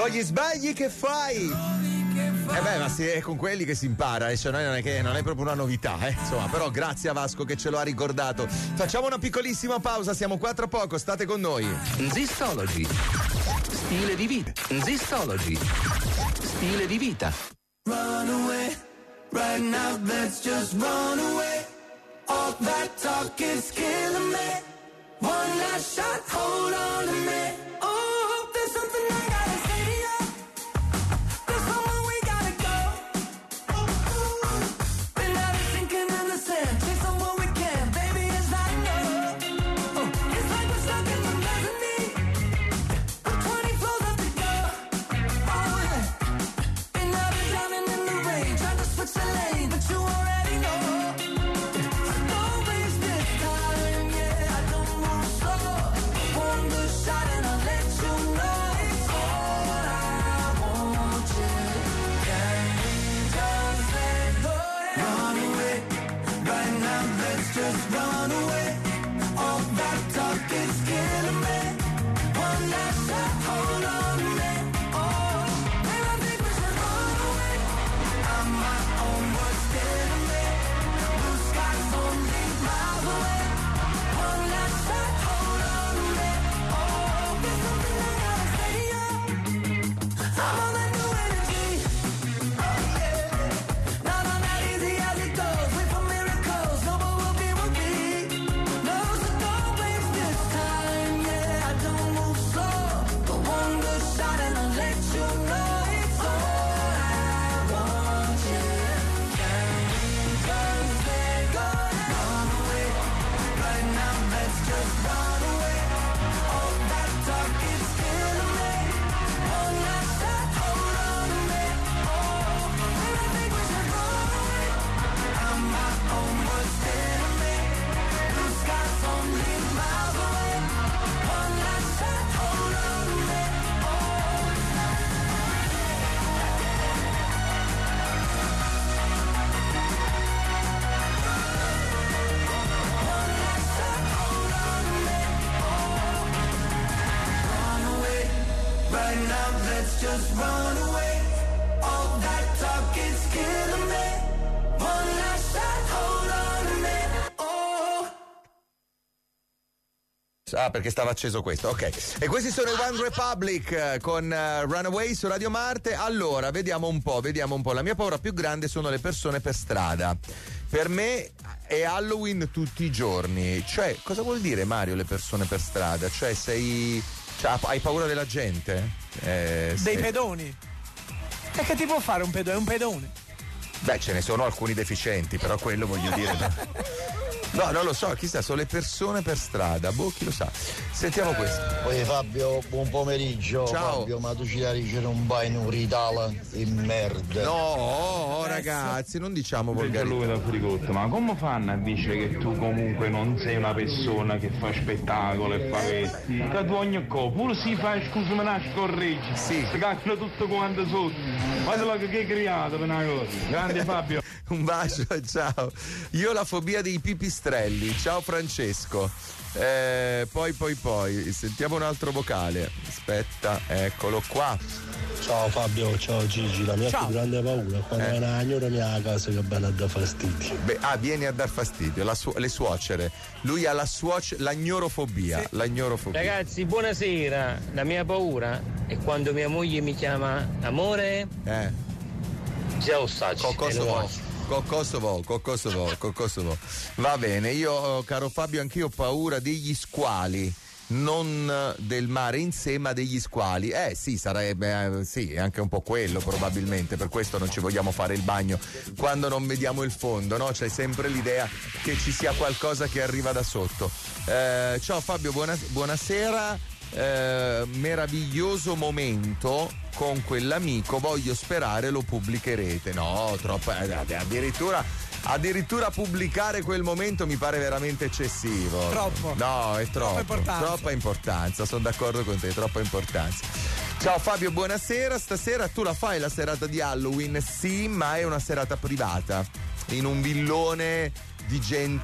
Con gli sbagli che fai? Eh beh, ma sì, è con quelli che si impara, e cioè non è, che non è proprio una novità, eh. Insomma, però grazie a Vasco che ce lo ha ricordato. Facciamo una piccolissima pausa, siamo qua tra poco, state con noi. Zistology. Stile di vita. Zistology. Stile di vita. Run away, right now let's just run away. All that talk is killing me. One last shot, hold on to me. Oh, there's something I gotta say to you. There's somewhere we gotta go. Been out of sinking in the sand, chasing what we can, baby, it's not enough. Oh, it's like we're stuck in the mezzanine, with twenty floors up to go. Oh yeah, been out of drowning in the rain, trying to switch the lane, but you already know. Don't waste this time, yeah, I don't move slow. One good shot and I'll let you know it's all I want you. Can we just let go? Run away, right now let's just run away. All that talk is killing me. One last shot, hold on to me. Oh, babe, I think we should run away. I'm my own worst enemy. Blue skies only miles away. One last shot, hold on to me. Oh, there's something I gotta say to you. I'm on that new energy. Oh yeah, not on that easy as it goes. Wait for miracles, no what will be will be. No, so don't waste this time. Yeah, I don't move slow, but one good shot and I'll let you know it's all I want. Yeah, can we just let go? Run away, right now let's just run away. All that talk is killing me. One last shot, hold on to me. Oh, babe, I think we should run away. I'm my own worst enemy. Blue skies only miles away. One last shot, hold on to me. Run away, right now let's just run away. All that talk is killing me. One last shot, hold on to me. Oh. Ah, perché stava acceso questo, ok. E questi sono i One Republic eh, con eh, Runaway su Radio Marte. Allora, vediamo un po', vediamo un po'. La mia paura più grande sono le persone per strada. Per me è Halloween tutti i giorni. Cioè, cosa vuol dire, Mario, le persone per strada? Cioè, sei... Cioè, hai paura della gente? Eh, Dei se- pedoni. E che ti può fare un pedone? È un pedone. Beh, ce ne sono alcuni deficienti, però quello voglio dire. No, no non lo so, chissà, sono le persone per strada, boh, chi lo sa. Sentiamo questo. Poi Fabio, buon pomeriggio. Ciao. Fabio, ma tu ci la dici non vai in un ritala in merda. No, oh, ragazzi, non diciamo volgarità. Lui da frigotto, ma come fanno a dire che tu comunque non sei una persona che fa spettacolo e fa questo? Che tu ogni cosa, pure si fa scusa me la scorreggi, sì, si cacchia tutto quanto sotto. Guarda che hai creato per una cosa. Grande Fabio. Un bacio, ciao. Io ho la fobia dei pipistrelli. Ciao Francesco. Eh, poi poi poi sentiamo un altro vocale. Aspetta, eccolo qua. Ciao Fabio, ciao Gigi, la mia Ciao. più grande paura è quando Eh. una signora mia a casa che viene a dar fastidio. Beh, ah, vieni a dar fastidio, la su- le suocere. Lui ha la suocera, l'agnorofobia. Sì. L'agnorofobia. Ragazzi, buonasera. La mia paura è quando mia moglie mi chiama amore. Eh. Già ostaggio. Kosovo. Kosovo, Kosovo, Kosovo. Va bene, io, caro Fabio, anch'io ho paura degli squali. Non del mare in sé, ma degli squali. Eh sì, sarebbe, eh, sì, anche un po' quello probabilmente. Per questo non ci vogliamo fare il bagno quando non vediamo il fondo, no? C'è sempre l'idea che ci sia qualcosa che arriva da sotto. Eh, ciao Fabio, buona, buonasera. Eh, meraviglioso momento con quell'amico, voglio sperare lo pubblicherete. No, troppo, eh, addirittura addirittura pubblicare quel momento mi pare veramente eccessivo. Troppo. No, è troppo. Troppa importanza. Troppa importanza, sono d'accordo con te, troppa importanza. Ciao Fabio, buonasera. Stasera tu la fai la serata di Halloween? Sì, ma è una serata privata in un villone di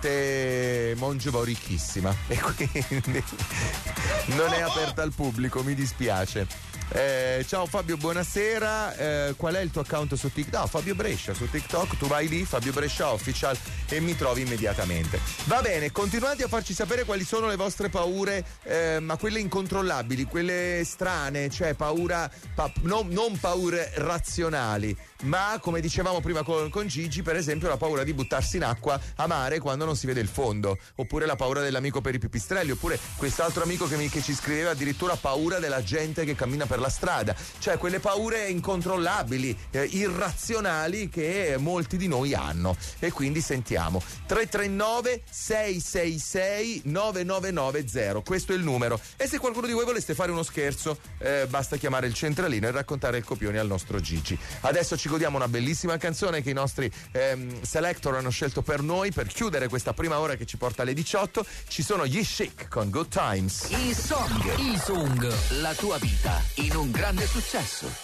gente mongevo ricchissima e quindi non è aperta al pubblico, mi dispiace. Eh, ciao Fabio, buonasera. Eh, qual è il tuo account su TikTok? No, Fabio Brescia su TikTok, tu vai lì, Fabio Brescia Official, e mi trovi immediatamente. Va bene, continuate a farci sapere quali sono le vostre paure, eh, ma quelle incontrollabili, quelle strane, cioè paura, pa- non, non paure razionali, ma come dicevamo prima con, con Gigi, per esempio la paura di buttarsi in acqua a mare quando non si vede il fondo, oppure la paura dell'amico per i pipistrelli, oppure quest'altro amico che, mi, che ci scriveva addirittura paura della gente che cammina per la strada, cioè quelle paure incontrollabili, eh, irrazionali che molti di noi hanno. E quindi sentiamo tre tre nove sei sei sei nove nove nove zero, questo è il numero, e se qualcuno di voi volesse fare uno scherzo, eh, basta chiamare il centralino e raccontare il copione al nostro Gigi. Adesso ci godiamo una bellissima canzone che i nostri ehm, selector hanno scelto per noi per chiudere questa prima ora che ci porta alle diciotto. Ci sono gli Chic con Good Times. I Song, I Song, la tua vita in un grande successo.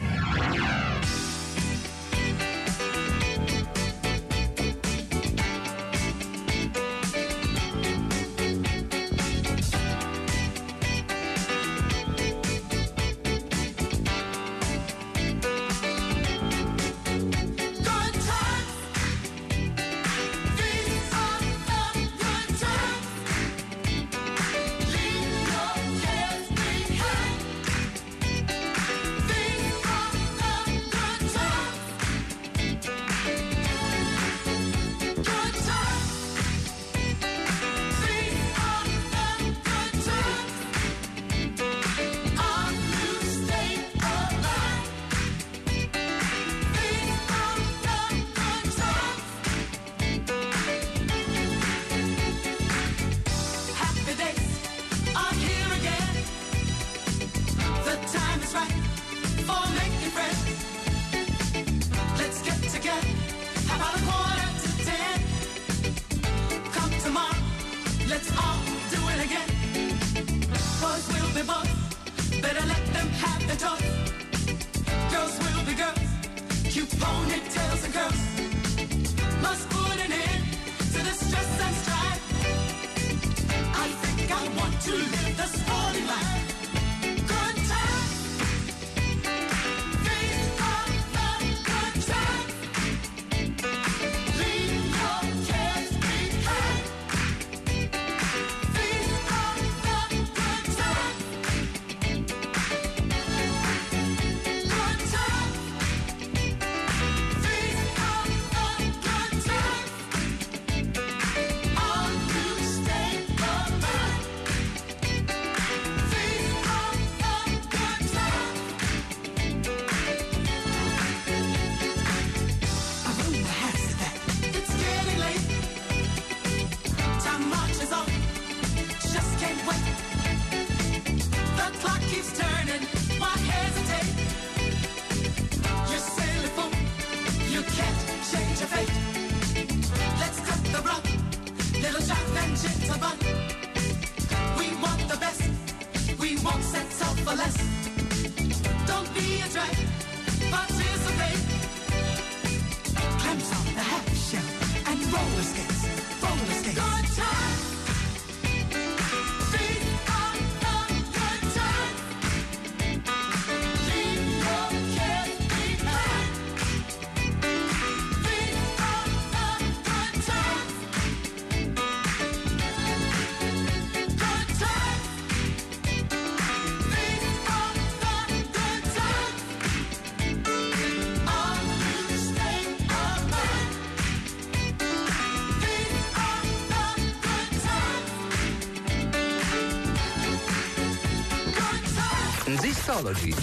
Zistology.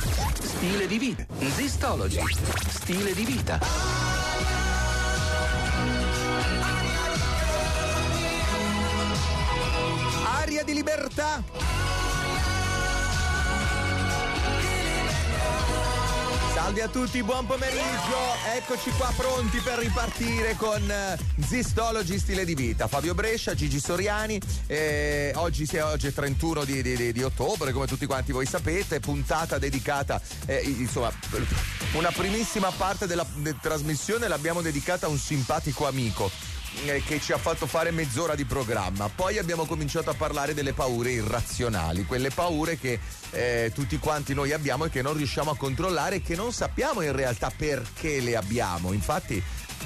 Stile di vita. Zistology. Stile di vita. Aria di libertà. Salve a tutti, buon pomeriggio, eccoci qua pronti per ripartire con uh, Zistology Stile di Vita. Fabio Brescia, Gigi Soriani, eh, oggi, sì, oggi è trentuno di, di, di ottobre, come tutti quanti voi sapete, puntata dedicata, eh, insomma, una primissima parte della, della trasmissione l'abbiamo dedicata a un simpatico amico, eh, che ci ha fatto fare mezz'ora di programma. Poi abbiamo cominciato a parlare delle paure irrazionali, quelle paure che eh, tutti quanti noi abbiamo e che non riusciamo a controllare e che non sappiamo in realtà perché le abbiamo. Infatti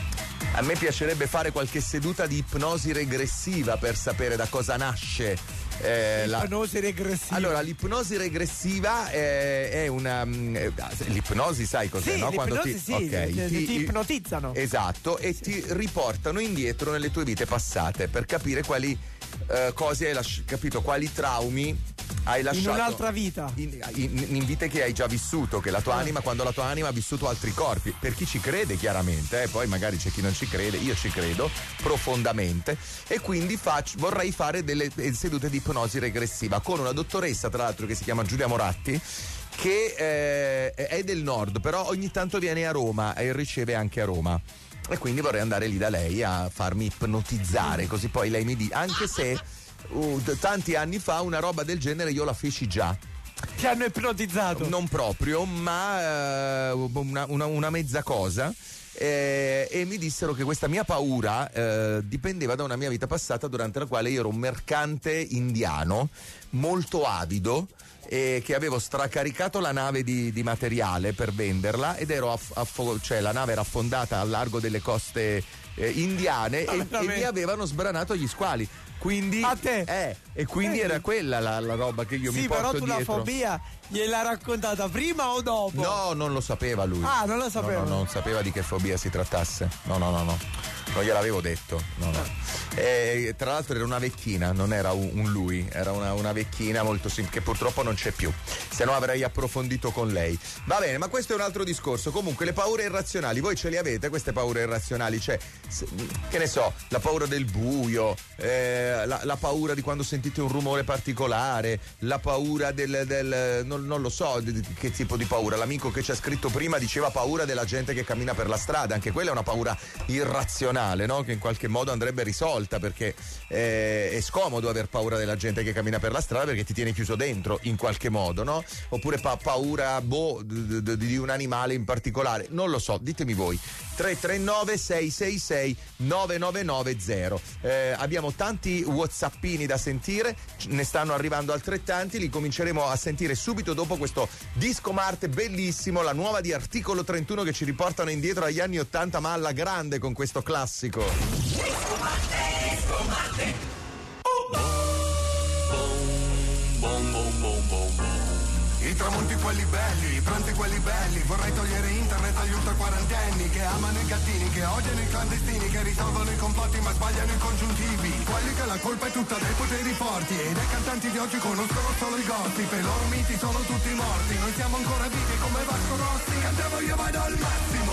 a me piacerebbe fare qualche seduta di ipnosi regressiva per sapere da cosa nasce eh, l'ipnosi la... regressiva. Allora, l'ipnosi regressiva eh, è una eh, l'ipnosi sai cos'è, sì, no? Quando ti, ti, sì, okay, ti, ti, ti ipnotizzano. Esatto, e sì. Ti riportano indietro nelle tue vite passate per capire quali eh, cose hai lasciato, capito, quali traumi hai lasciato in un'altra vita, in, in, in vite che hai già vissuto, che la tua anima, quando la tua anima ha vissuto altri corpi, per chi ci crede chiaramente, eh, poi magari c'è chi non ci crede, io ci credo profondamente e quindi faccio, vorrei fare delle sedute di ipnosi regressiva con una dottoressa tra l'altro che si chiama Giulia Moratti, che eh, è del nord, però ogni tanto viene a Roma e riceve anche a Roma. E quindi vorrei andare lì da lei a farmi ipnotizzare, così poi lei mi dice, anche se uh, tanti anni fa una roba del genere io la feci già. Ti hanno ipnotizzato? Non proprio, ma uh, una, una, una mezza cosa. Eh, e mi dissero che questa mia paura eh, dipendeva da una mia vita passata durante la quale io ero un mercante indiano molto avido, e che avevo stracaricato la nave di, di materiale per venderla ed ero aff- aff- cioè la nave era affondata al largo delle coste eh, indiane e, e mi avevano sbranato gli squali. Quindi a te eh, e quindi era quella la, la roba che io sì, mi porto dietro. Sì, però tu dietro. la fobia gliel'ha raccontata prima o dopo? No, non lo sapeva lui. Ah, non lo sapeva? No, no, non sapeva di che fobia si trattasse. No, no, no, no. Non gliel'avevo detto. No, no. E, tra l'altro era una vecchina, non era un, un lui, era una, una vecchina molto sim- che purtroppo non c'è più. Se no avrei approfondito con lei. Va bene, ma questo è un altro discorso. Comunque le paure irrazionali, voi ce le avete queste paure irrazionali? Cioè, se, che ne so, la paura del buio, eh, la, la paura di quando sentite un rumore particolare, la paura del, del non, non lo so di, di, che tipo di paura. L'amico che ci ha scritto prima diceva paura della gente che cammina per la strada, anche quella è una paura irrazionale, no? Che in qualche modo andrebbe risolta, perché eh, è scomodo aver paura della gente che cammina per la strada perché ti tiene chiuso dentro in qualche modo, no? Oppure pa- paura boh, d- d- di un animale in particolare, non lo so, ditemi voi. Tre tre nove sei sei sei nove nove nove zero. Eh, abbiamo tanti whatsappini da sentire, ne stanno arrivando altrettanti, li cominceremo a sentire subito dopo questo disco Marte bellissimo, la nuova di Articolo trentuno, che ci riportano indietro agli anni ottanta ma alla grande con questo classico. Disco Marte, Disco Marte. I tramonti quelli belli, i pranzi quelli belli. Vorrei togliere internet agli ultra quarantenni che amano i gattini, che odiano i clandestini, che risolvono i complotti ma sbagliano i congiuntivi. Quelli che la colpa è tutta dei poteri forti e dei cantanti di oggi conoscono solo i gossip. E i loro miti sono tutti morti, noi siamo ancora vivi come Vasco Rossi. Cantavo io vado al massimo,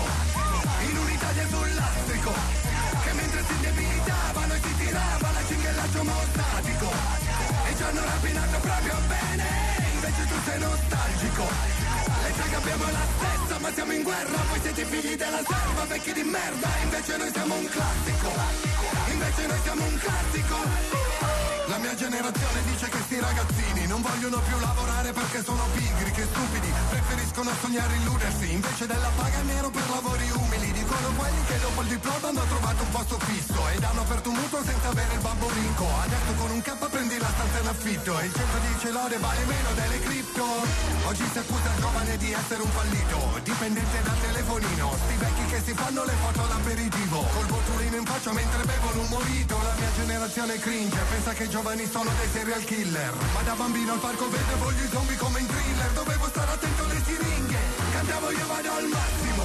in un'Italia sul lastrico, che mentre si debilitava noi si tirava la cinghiallaggio mostatico. E ci hanno rapinato proprio bene, invece tu sei nostalgico. Le tag abbiamo la stessa ma siamo in guerra, voi siete figli della serva, vecchi di merda. Invece noi siamo un classico, invece noi siamo un classico. La mia generazione dice che sti ragazzini non vogliono più lavorare perché sono pigri, che stupidi, preferiscono sognare e illudersi invece della paga nero per lavori umili. Dicono quelli che dopo il diploma hanno trovato un posto fisso ed hanno aperto un mutuo senza avere il babbo ricco. Adesso con un K prendi la stanza in affitto e il cento dice lode vale meno delle cripto. Oggi si accusa il giovane di essere un fallito, dipendente dal telefonino, sti vecchi che si fanno le foto all'aperitivo col botulino in faccia mentre bevono un mojito. La mia generazione cringe, pensa che i giovani sono dei serial killer, ma da bambino al parco vedevo gli zombie come in thriller. Dovevo stare attento alle siringhe, cantavo io vado al massimo,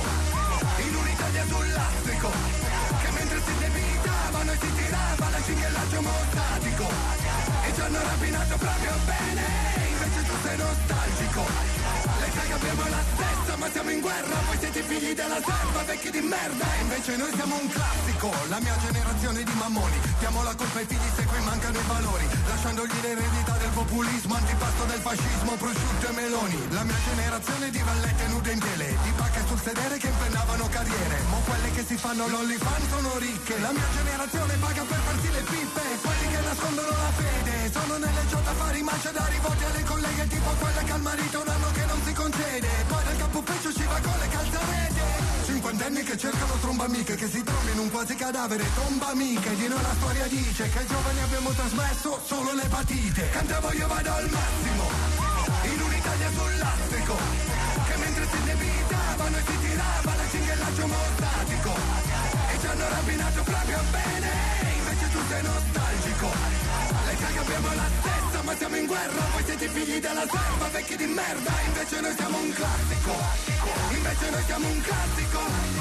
in un'Italia sul lastrico, che mentre si debilitava noi si tirava la cinghiallaggio mostatico. E ci hanno rapinato proprio bene, invece tu sei nostalgico. Le tag abbiamo la stessa ma siamo in guerra, voi siete figli della serva, vecchi di merda. Invece noi siamo un classico, la mia generazione di mammoni. Diamo la colpa ai figli se qui mancano i valori, lasciandogli l'eredità del populismo, antipasto del fascismo, prosciutto e meloni. La mia generazione di vallette nude in tele, di pacche sul sedere che impennavano carriere. Ma quelle che si fanno l'OnlyFans sono ricche. La mia generazione paga per farsi le pippe, quelli che nascondono la fede sono nelle giotte a fare i manciadari, voti alle colleghe tipo quelle che al marito un anno che non si concede, poi dal capo peggio ci va con le calzarete. Cinquantenni che cercano tromba amiche, che si trovano in un quasi cadavere, tomba amiche. Di noi la storia dice che ai giovani abbiamo trasmesso solo l'epatite. Cantavo io vado al massimo, in un'Italia sul lastrico, che mentre si indebitavano e si tirava la cinghiallaggio mostatico. E ci hanno rapinato proprio bene, invece tu sei nostalgico. Le caghe abbiamo la stessa, ma siamo in guerra. Voi siete figli della serva, vecchi di merda. Invece noi siamo un classico. Invece noi siamo un classico.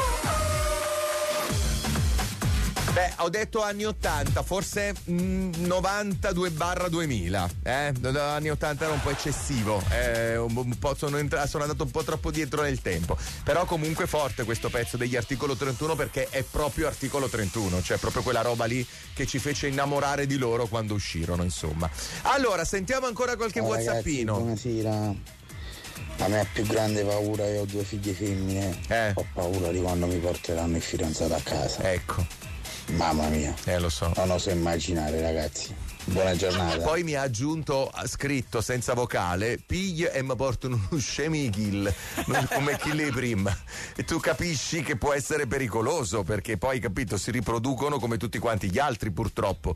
Beh, ho detto anni ottanta, forse mh, novantadue barra duemila, eh? Anni ottanta era un po' eccessivo, eh? un, un po' sono, entra- sono andato un po' troppo dietro nel tempo, però comunque forte questo pezzo degli Articolo trentuno, perché è proprio Articolo trentuno, cioè proprio quella roba lì che ci fece innamorare di loro quando uscirono, insomma. Allora, sentiamo ancora qualche Ciao, whatsappino. Ragazzi, buonasera. La mia più grande paura, io ho due figlie femmine, eh. ho paura di quando mi porteranno il fidanzato a casa. Ecco. Mamma mia, eh lo so. Non oso immaginare, ragazzi. Buona giornata. Poi mi ha aggiunto, ha scritto senza vocale, piglia e mi portano uno scemi kill, non come kill prima. E tu capisci che può essere pericoloso, perché poi, capito, si riproducono come tutti quanti gli altri, purtroppo.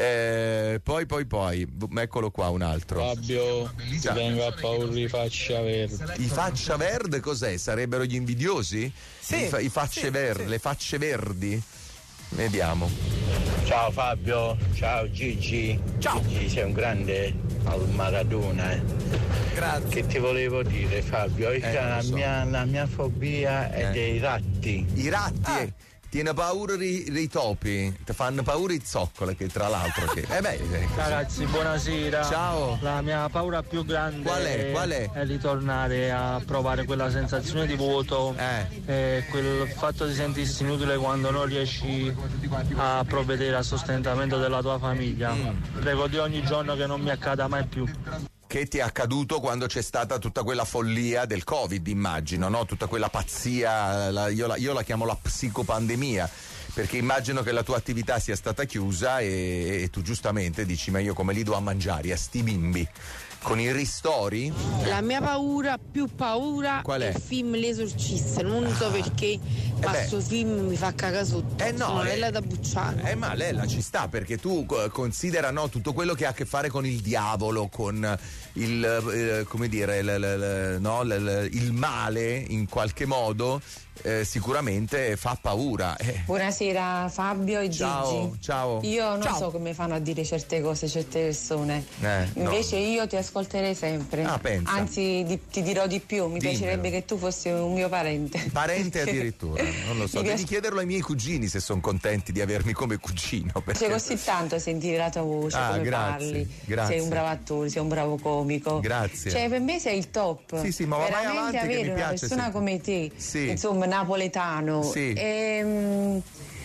Eh, poi, poi, poi, eccolo qua un altro. Fabio, ti vengo a paura di faccia verde. I faccia verde cos'è? Sarebbero gli invidiosi? Sì. I, fa- i facce sì, verdi, sì. Le facce verdi? Vediamo. Ciao Fabio, ciao Gigi. Ciao. Gigi, sei un grande al Maradona. Eh. Grazie. Che ti volevo dire, Fabio? Eh, la, so. mia, la mia fobia è Eh. dei ratti. I ratti? Ah. Tiene paura dei, dei topi, ti fanno paura i zoccole, che tra l'altro che. Eh beh, eh, Ragazzi, buonasera. Ciao. La mia paura più grande Qual è? Qual è? è ritornare a provare quella sensazione di vuoto, Eh. e quel fatto di sentirsi inutile quando non riesci a provvedere al sostentamento della tua famiglia. Mm. Prego di ogni giorno che non mi accada mai più. Che ti è accaduto quando c'è stata tutta quella follia del Covid, immagino, no? Tutta quella pazzia, la, io, la, io la chiamo la psicopandemia, perché immagino che la tua attività sia stata chiusa e, e tu giustamente dici, ma io come li do a mangiare a sti bimbi? Con i ristori? La mia paura, più paura, Qual è? il film L'Esorcista. Non so perché, ma beh. questo film mi fa cagare sotto. Eh no, Sono eh. Lella da Bucciano. Eh ma Lella ci sta, perché tu eh, considera, no, tutto quello che ha a che fare con il diavolo, con il eh, come dire, l, l, l, no, l, l, il male in qualche modo, eh, sicuramente fa paura. Eh. Buonasera Fabio e Ciao, Gigi. ciao. Io non Ciao. so come fanno a dire certe cose certe persone. Eh, no. Invece io ti ascolterei sempre. Ah, pensa. Anzi, di- ti dirò di più, mi Dimmelo. piacerebbe che tu fossi un mio parente. Parente addirittura, non lo so, Mi devi piace- chiederlo ai miei cugini se sono contenti di avermi come cugino. Mi perché- piace così tanto sentire la tua voce, Ah, come grazie, parli. grazie. Sei un bravo attore, sei un bravo comico. Grazie. Cioè, per me sei il top. Sì, sì, ma vai veramente avanti che avere mi una piace persona sempre. come te, Sì. insomma, napoletano. Sì. ehm,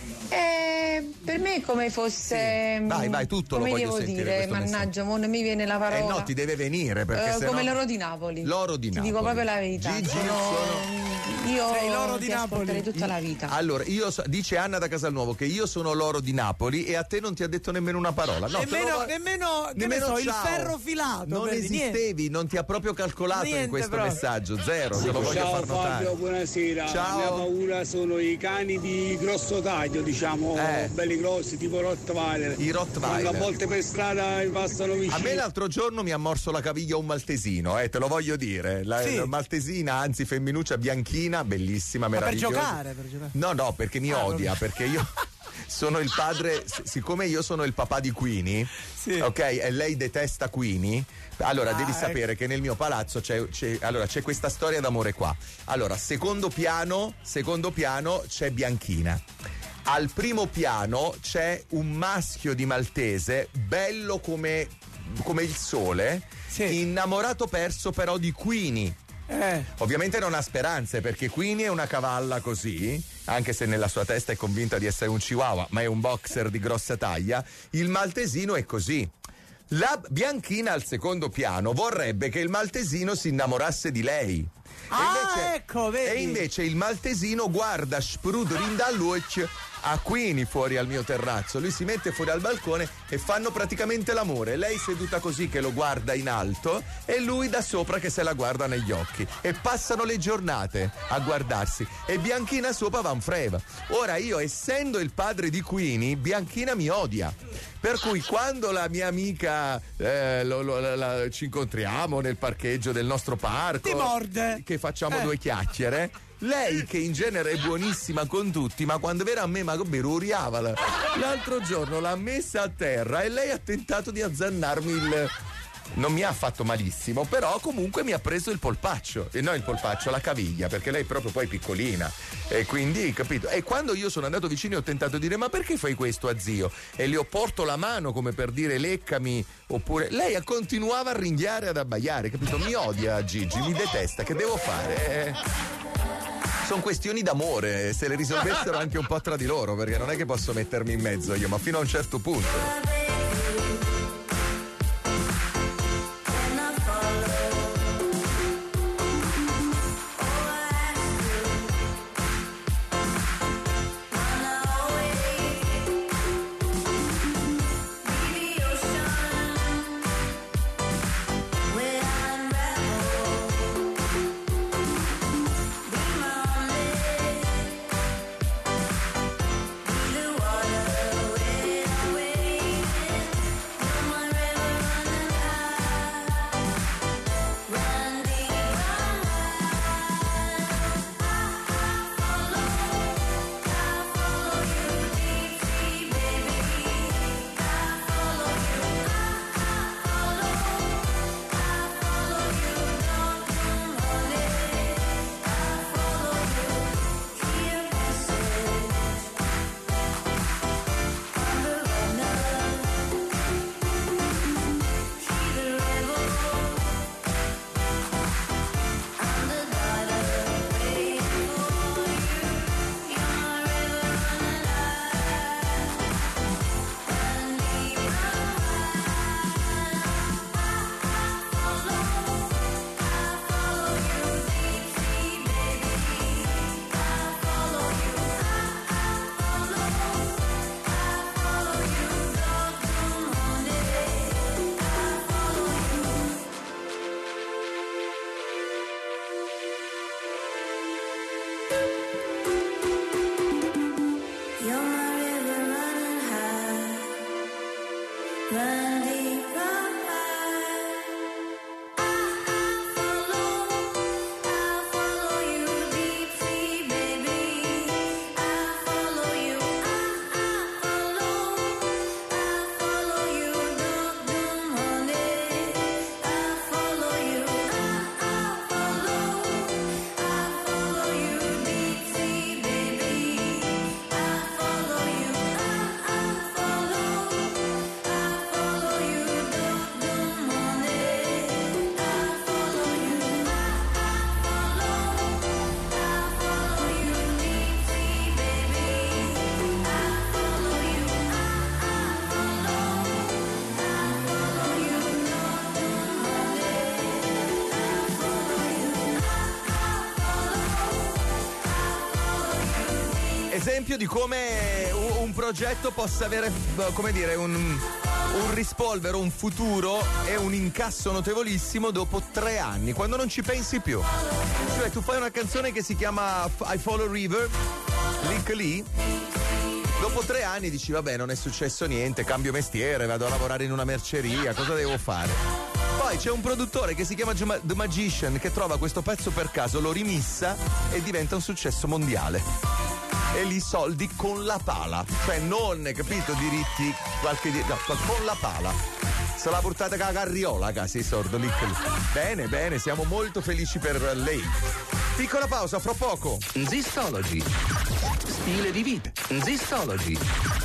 eh, per me è come fosse. Sì. Vai, vai, tutto lo come voglio devo sentire, dire, questo mannaggia, mo non mi viene la Eh parola. no, ti deve venire perché Eh, sennò- come l'oro di Napoli. L'oro di Ti Napoli. dico proprio la verità. Gigi, Sono- sono- Io Sei l'oro di ti ascolterei Napoli. tutta la vita. Allora, io so- dice Anna da Casalnuovo che io sono l'oro di Napoli e a te non ti ha detto nemmeno una parola. No, te nemmeno, lo- nemmeno, che nemmeno ne so, il ciao. ferro filato. Non per dire, niente. esistevi, non ti ha proprio calcolato in Niente questo proprio. messaggio, zero, te lo voglio Ciao far notare. Fabio, buonasera. Ciao. La mia paura sono i cani di grosso taglio, diciamo, Eh. belli grossi, tipo Rottweiler. I Rottweiler. Quando a volte per strada mi passano vicino. A me l'altro giorno mi ha morso la caviglia un maltesino, eh, te lo voglio dire. La, Sì. la maltesina, anzi femminuccia bianchina, bellissima, Ma per meravigliosa. giocare, per giocare. No, no, perché mi Ah, odia, vabbè. perché io sono il padre, s- siccome io sono il papà di Queenie, Sì. ok, e lei detesta Queenie, allora Ah, devi ecco. sapere che nel mio palazzo c'è, c'è- allora, c'è questa storia d'amore qua. Allora, secondo piano, secondo piano c'è Bianchina. Al primo piano c'è un maschio di maltese, bello come, come il sole, innamorato perso però di Queenie. Eh. Ovviamente non ha speranze perché Queenie è una cavalla così, anche se nella sua testa è convinta di essere un chihuahua, ma è un boxer di grossa taglia. Il maltesino è così. La Bianchina al secondo piano vorrebbe che il maltesino si innamorasse di lei. Ah, e invece, ecco, vedi. E invece il maltesino guarda sprudrin dall'uoc a Queenie fuori al mio terrazzo. Lui si mette fuori al balcone e fanno praticamente l'amore. Lei seduta così che lo guarda in alto e lui da sopra che se la guarda negli occhi. E passano le giornate a guardarsi. E Bianchina sopra van freva. Ora io, essendo il padre di Queenie, Bianchina mi odia. Per cui quando la mia amica eh, lo, lo, la, la, ci incontriamo nel parcheggio del nostro parco, ti morde, che facciamo eh. due chiacchiere, lei che in genere è buonissima con tutti, ma quando era a me ma beruriava. L'altro giorno l'ha messa a terra e lei ha tentato di azzannarmi il... Non mi ha fatto malissimo, però comunque mi ha preso il polpaccio. E non il polpaccio, la caviglia, perché lei è proprio poi piccolina. E quindi, capito? E quando io sono andato vicino ho tentato di dire: ma perché fai questo a zio? E le ho porto la mano come per dire leccami, oppure... Lei continuava a ringhiare, ad abbaiare, capito? Mi odia Gigi, mi detesta, che devo fare? Eh... Sono questioni d'amore, se le risolvessero anche un po' tra di loro, perché non è che posso mettermi in mezzo io, ma fino a un certo punto. Esempio di come un progetto possa avere, come dire, un, un rispolvero, un futuro e un incasso notevolissimo dopo tre anni, quando non ci pensi più. Cioè tu fai una canzone che si chiama I Follow River, Lick Lee. Dopo tre anni dici vabbè, non è successo niente, cambio mestiere, vado a lavorare in una merceria, cosa devo fare? Poi c'è un produttore che si chiama The Magician che trova questo pezzo per caso, lo rimissa e diventa un successo mondiale. E lì soldi con la pala, cioè non, capito, diritti, qualche di... no, con la pala. Se l'ha portata con la carriola, casi sordo lì. Bene, bene, siamo molto felici per lei. Piccola pausa, fra poco. Zistology. Stile di vita. Zistology.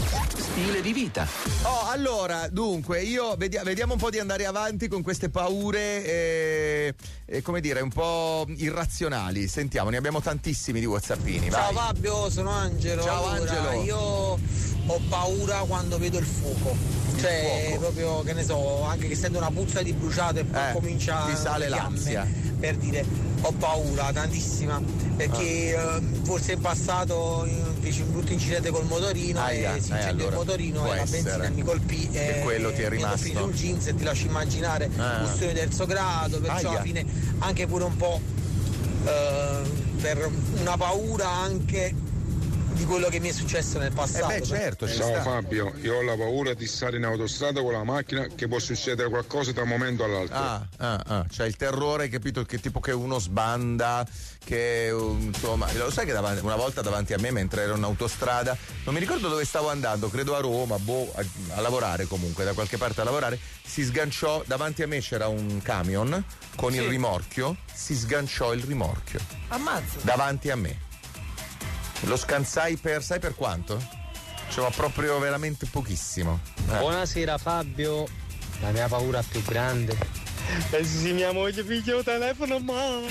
Stile di vita. Oh, allora, dunque, io vedi- vediamo un po' di andare avanti con queste paure, eh, eh, come dire, un po' irrazionali. Sentiamo, ne abbiamo tantissimi di WhatsAppini. Ciao vai. Fabio, sono Angelo. Ciao allora, Angelo. Io ho paura quando vedo il fuoco. Cioè, proprio, che ne so, anche che sento una puzza di bruciato e poi Eh, comincia ti sale le fiamme, l'ansia. per dire, ho paura tantissima, perché Ah. eh, forse in passato eh, feci un brutto incidente col motorino Aia, e si eh, incendiò allora, il motorino può e la benzina essere. mi colpì E quello ti è mi rimasto. colpì sul jeans e ti lascio immaginare Ah. ustione terzo grado, perciò Aia. alla fine anche pure un po' eh, per una paura anche di quello che mi è successo nel passato. Eh beh, certo, ci Ciao sta. Fabio, io ho la paura di stare in autostrada con la macchina che può succedere qualcosa da un momento all'altro. Ah, ah, ah, c'è il terrore, capito? Che tipo che uno sbanda, che um, insomma, lo sai che davanti, una volta davanti a me, mentre ero in autostrada, non mi ricordo dove stavo andando, credo a Roma, boh, a, a lavorare comunque, da qualche parte a lavorare, si sganciò, davanti a me c'era un camion con Sì. il rimorchio, si sganciò il rimorchio Ammazza. davanti a me. Lo scansai per, sai per quanto? Cioè, ma proprio veramente pochissimo. Eh. Buonasera Fabio, la mia paura più grande è se mia moglie piglia il telefono, ma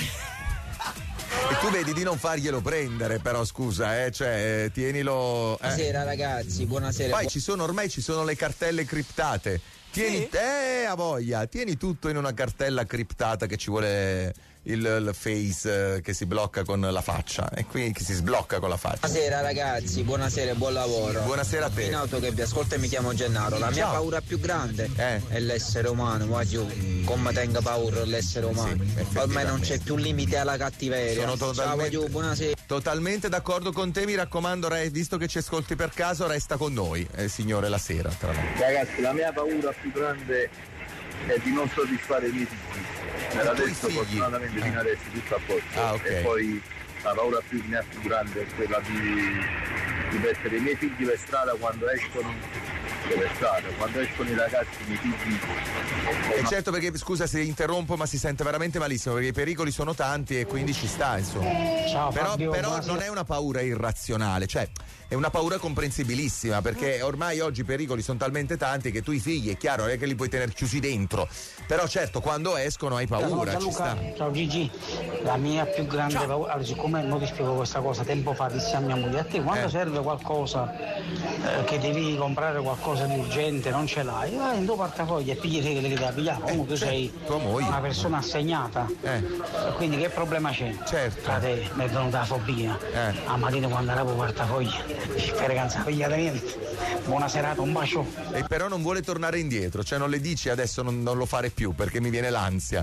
E tu vedi di non farglielo prendere, però scusa, eh, cioè, eh, tienilo. Eh. Buonasera ragazzi, buonasera. Poi ci sono, ormai ci sono le cartelle criptate. Tieni, eh, a voglia, tieni tutto in una cartella criptata che ci vuole il, il face eh, che si blocca con la faccia e qui che si sblocca con la faccia. Buonasera ragazzi, buonasera e buon lavoro. Buonasera a te. In auto che vi ascolta e mi chiamo Gennaro. La mia Ciao. paura più grande Eh. è l'essere umano, guarda, come tenga paura l'essere umano. Ormai non c'è più limite alla cattiveria. Sono Ciao, totalmente, Guagliù, buonasera. totalmente d'accordo con te, mi raccomando, re- visto che ci ascolti per caso, resta con noi, eh, signore, la sera. Tra l'altro. Ragazzi, la mia paura più grande è di non soddisfare i miei figli. Per I tuoi adesso, figli? fortunatamente, fino adesso tutto a posto. Ah, ok. E poi la paura più, mia più grande è quella di, di mettere i miei figli per strada quando escono per strada. Quando escono i ragazzi, i miei figli. E certo, perché scusa se interrompo, ma si sente veramente malissimo perché i pericoli sono tanti e quindi ci sta, insomma. Ciao, però Fabio, però buonasera. non è una paura irrazionale, cioè è una paura comprensibilissima, perché ormai oggi i pericoli sono talmente tanti che tu i figli, è chiaro, non è che li puoi tenere chiusi dentro, però certo quando escono hai paura, ciao, ci sta. Gianluca. Ciao Gigi, la mia più grande paura, allora, siccome non ti spiego questa cosa, tempo fa dissi a mia moglie, a te quando Eh. serve qualcosa eh, che devi comprare qualcosa di urgente, non ce l'hai, vai in tuo portafoglio e pigli le che da pigliare, comunque tu sei tua moglie. una persona assegnata, Eh. quindi che problema c'è? Certo. Tra te mi è venuta la fobia, Eh. a mattina quando andavo portafoglio, per cansare niente. Buona serata, un bacio. E però non vuole tornare indietro, cioè non le dici adesso non, non lo fare più perché mi viene l'ansia.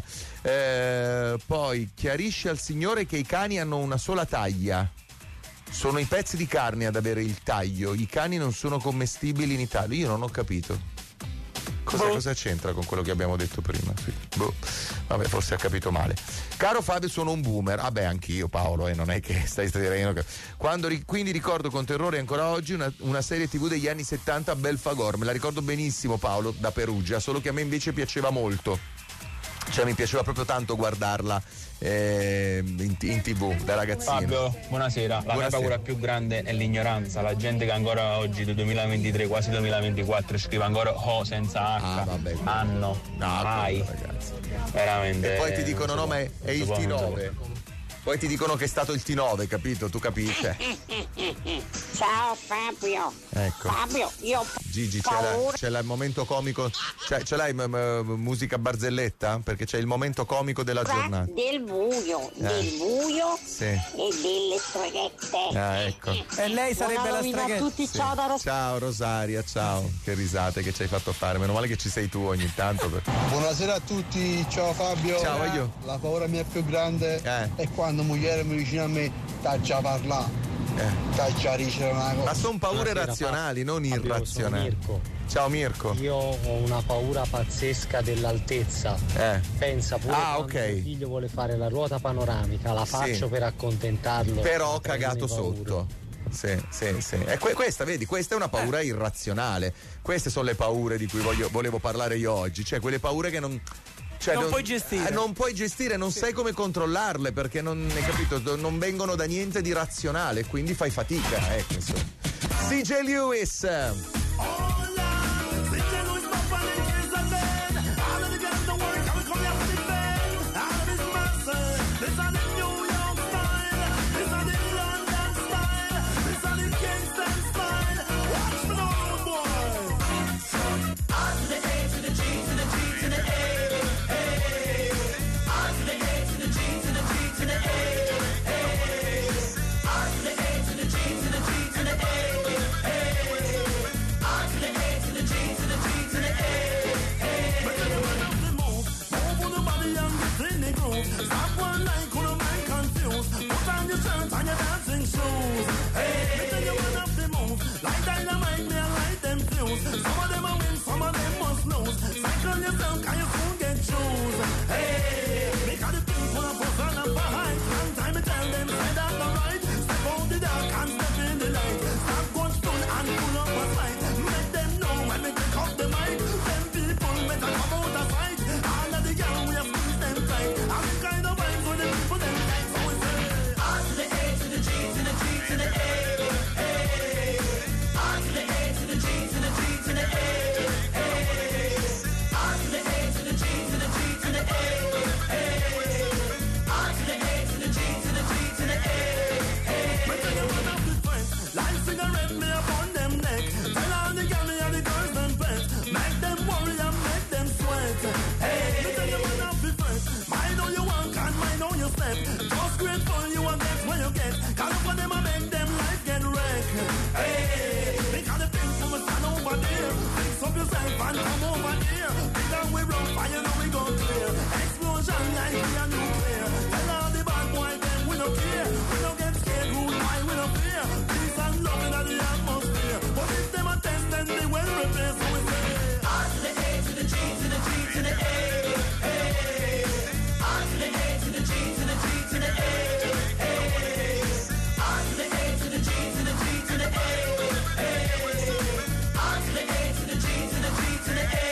Eh, poi chiarisce al signore che i cani hanno una sola taglia. Sono i pezzi di carne ad avere il taglio, i cani non sono commestibili in Italia. Io non ho capito. Cosa, cosa c'entra con quello che abbiamo detto prima? Sì. Boh. Vabbè, forse ha capito male. Caro Fabio, sono un boomer. Vabbè, anch'io, Paolo, e non è che stai stai Quando ri- quindi ricordo con terrore ancora oggi una, una serie tivù degli anni settanta, Belfagor. Me la ricordo benissimo, Paolo, da Perugia, solo che a me invece piaceva molto. Cioè mi piaceva proprio tanto guardarla eh, in, in tv da ragazzino. Fabio, buonasera. La Buonasera. mia paura più grande è l'ignoranza. La gente che ancora oggi del duemilaventitré, quasi duemilaventiquattro, scrive ancora O senza H, Ah, vabbè. anno, No, mai. ragazzi. Veramente. E poi ti dicono no, ma è, è il non T si può- nove. Poi ti dicono che è stato il T nove, capito? Tu capisci? Ciao Fabio. Ecco. Fabio, io ho Gigi, c'è, la, paura. c'è la- il momento comico. C'è, ce l'hai m- m- musica barzelletta? Perché c'è il momento comico della giornata. Del buio, del buio Sì. e delle streghette. Ah, ecco. E lei sarebbe Buona la novità a streghetta. tutti, Sì. ciao da Ros- Ciao Rosaria, ciao. Che risate che ci hai fatto fare. Meno male che ci sei tu ogni tanto. per- Buonasera a tutti, ciao Fabio. Ciao, io. La paura mia più grande Eh. è quando moglie mi vicino a me taccia a parlare, taccia a dicere una cosa. Ma sono paure Buonasera, razionali, non Fabio, sono irrazionali. Mirko. Ciao Mirko. Io ho una paura pazzesca dell'altezza. Eh. Pensa pure Ah, quando ok. mio figlio vuole fare la ruota panoramica, la faccio Sì. per accontentarlo. Però ho Ma prendimi cagato paura. sotto. Sì, sì, sì. E que- questa, vedi, questa è una paura irrazionale. Queste sono le paure di cui voglio- volevo parlare io oggi. Cioè, quelle paure che non. Cioè, Non puoi gestire. eh, non puoi gestire, non sai come controllarle perché non hai capito, do- non vengono da niente di razionale, quindi fai fatica. Ecco, insomma. C J Lewis. Watch me now. choose. Some of them are win, some of them must lose. Cycle yourself, can you soon get choose? Hey, because the people are for fun and behind. Long time I tell them, side out the right. Step out the dark and step in the light. Stop going stone and pull up a fight. Make them know when they take up the mic. Them people better come out of sight. All of the young we have squeezed them tight. And the kind of vibes when the people them like. So we say R to the A to the G to the G to the A. Hey, R to the A to the G to the G to the A. Hey, R to the A to the G to the G to the A. Hey, R to the A to the G to the G to the A. Hey, but tell you one of the friends, light cigarette me upon them neck. Tell all the girls me and the girls them pet. Make them worry and make them sweat. Hey, me tell you one of the friends, mind how you walk and mind how you step. Just grateful you will get what you get. Call up on them and make them life get wrecked. Hey, because the people will stand over there. Fix up yourself and come over here. Because we run fire now we go clear. Explosion like we are nuclear. Tell all the bad boys them we don't care. We don't get scared, rude, why we don't fear. Peace and love in the atmosphere. But if them are test then they will repair. So we say R to the A to the G to the G to the A. Hey, R to the A to the G to the G to the A. Hey, R to the A to the G to the G to the A. Hey, R to the A to the G to the G to the A.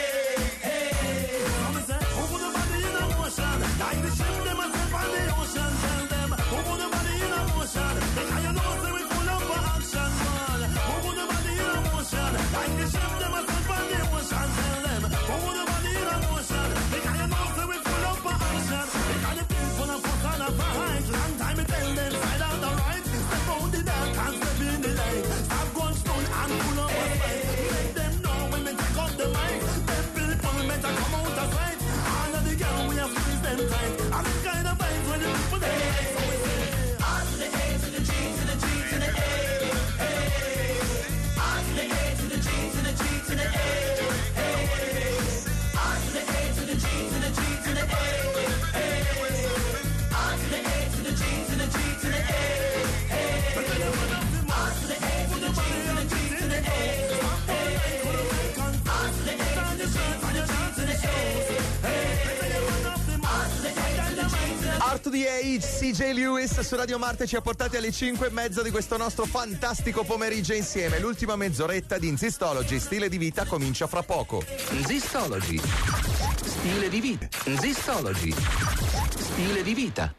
Hey, come and say, over the body in a motion, like the ship them and step on the ocean. Tell them, over the body in a motion, because you know say we full up for action, man. Over the body in a motion, like the ship them and step on the ocean. Tell them, over the body in a motion, because you know say we full up for action. Because the people are full and are behind. Long time I tell them, side out the right, step out the dark and step in the light. Stop going stone and pull up a fight. Make them know when they take up the mic. Them people better come out of sight. All of the girls we have squeezed them tight. And the kind of vibes when the people they like. So we say R to the A to the G to the G to the A. Hey, R to the A to the G to the G to the A. Hey, R to the A to the G to the G to the A. Hey, R to the A to the G to the G to the A. Hey, R to the A to the G to the G to the A. Hey, R to the A to the G to the G to the A. Art to the Age, C J Lewis su Radio Marte ci ha portati alle cinque e mezza di questo nostro fantastico pomeriggio insieme. L'ultima mezz'oretta di Nzistology, stile di vita, comincia fra poco. Nzistology, stile di vita. Nzistology, stile di vita.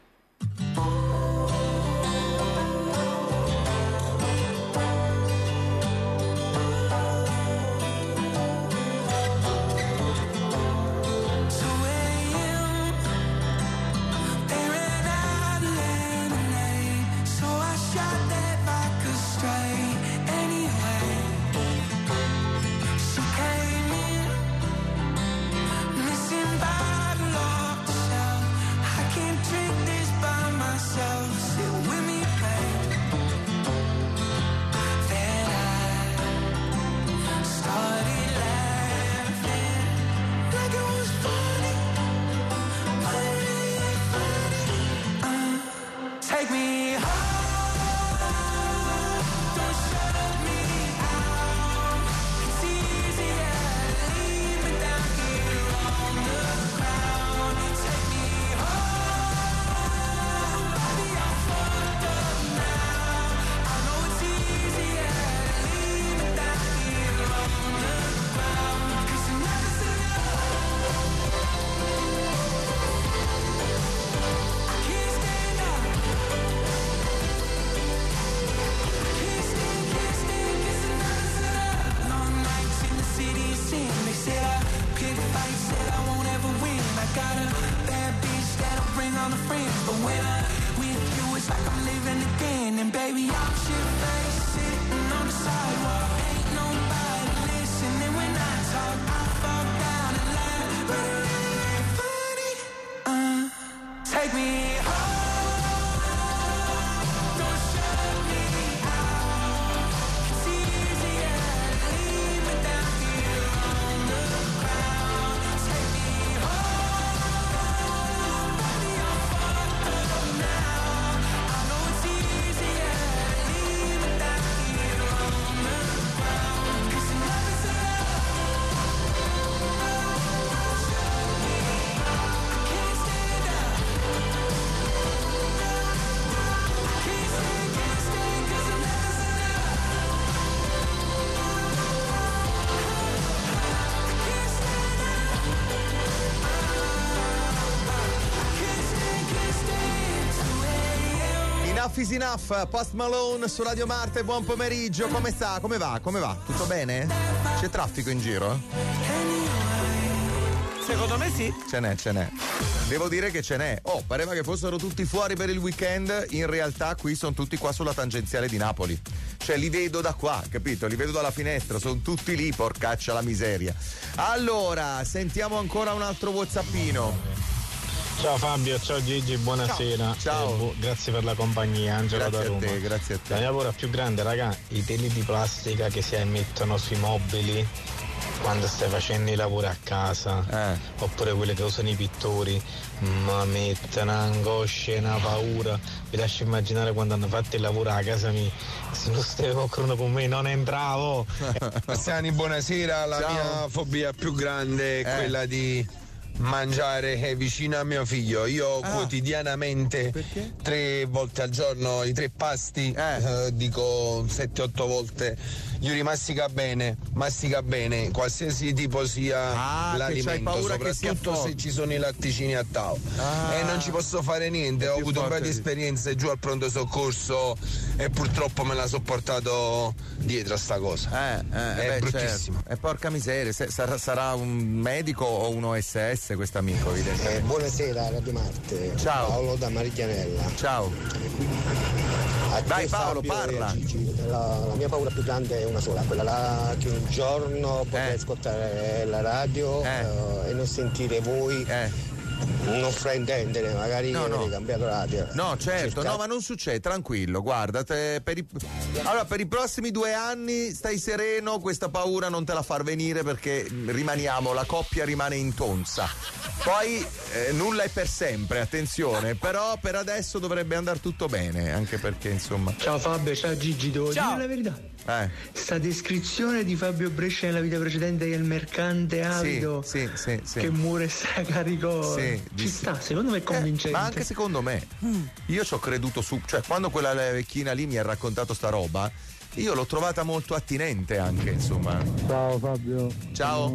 Enough is enough, Post Malone su Radio Marte, buon pomeriggio, come sta? Come va? Come va? Tutto bene? C'è traffico in giro? Secondo me sì. Ce n'è, ce n'è. Devo dire che ce n'è. Oh, pareva che fossero tutti fuori per il weekend, in realtà qui sono tutti qua sulla tangenziale di Napoli. Cioè li vedo da qua, capito? Li vedo dalla finestra, sono tutti lì, porcaccia la miseria. Allora, sentiamo ancora un altro WhatsAppino. Ciao Fabio, ciao Gigi, buonasera. Ciao. Ciao. Eh, bu- grazie per la compagnia, Angelo da Roma. Grazie a te, grazie a te. La mia paura più grande, raga, i teli di plastica che si emettono sui mobili quando stai facendo i lavori a casa, eh. oppure quelle che usano i pittori, ma mettono un'angoscia e una paura. Vi lascio immaginare quando hanno fatto il lavoro a casa mia, se non stavo qualcuno con me non entravo. Bastiani, buonasera. La Ciao. mia fobia più grande è eh. quella di mangiare vicino a mio figlio. Io ah. quotidianamente Perché? tre volte al giorno i tre pasti, eh. Eh, dico sette otto volte. Yuri, mastica bene, mastica bene, qualsiasi tipo sia ah, l'alimento, soprattutto se ci sono i latticini a tavola. Ah. E non ci posso fare niente, ho avuto un paio di esperienze giù al pronto soccorso e purtroppo me la so portato dietro a sta cosa. Eh, eh, è beh, bruttissimo. Certo. E porca miseria, se, sarà, sarà un medico o un O S S questo amico, evidentemente. Eh, buonasera Radio Marte. Ciao. Paolo da Marichianella. Ciao. A Dai Paolo, Fabio parla. Gigi, la, la mia paura più grande è una sola, quella là che un giorno potrei eh. ascoltare la radio eh. uh, e non sentire voi. Eh. Non fraintendere, magari no, no. hai cambiato radio. No, certo, Cerca... no, ma non succede, tranquillo, guarda, te, per i... allora per i prossimi due anni stai sereno, questa paura non te la far venire perché rimaniamo, la coppia rimane intonsa. Poi eh, nulla è per sempre, attenzione, però per adesso dovrebbe andare tutto bene, anche perché insomma. Ciao Fabio, ciao Gigi, devo ciao. dire la verità. Eh. Sta descrizione di Fabio Brescia nella vita precedente che è il mercante avido sì, sì, sì, sì. che muore stracarico sì, ci sta, secondo me è convincente. Eh, ma anche secondo me mm. io ci ho creduto su, cioè quando quella vecchina lì mi ha raccontato sta roba io l'ho trovata molto attinente anche, insomma. Ciao Fabio. Ciao.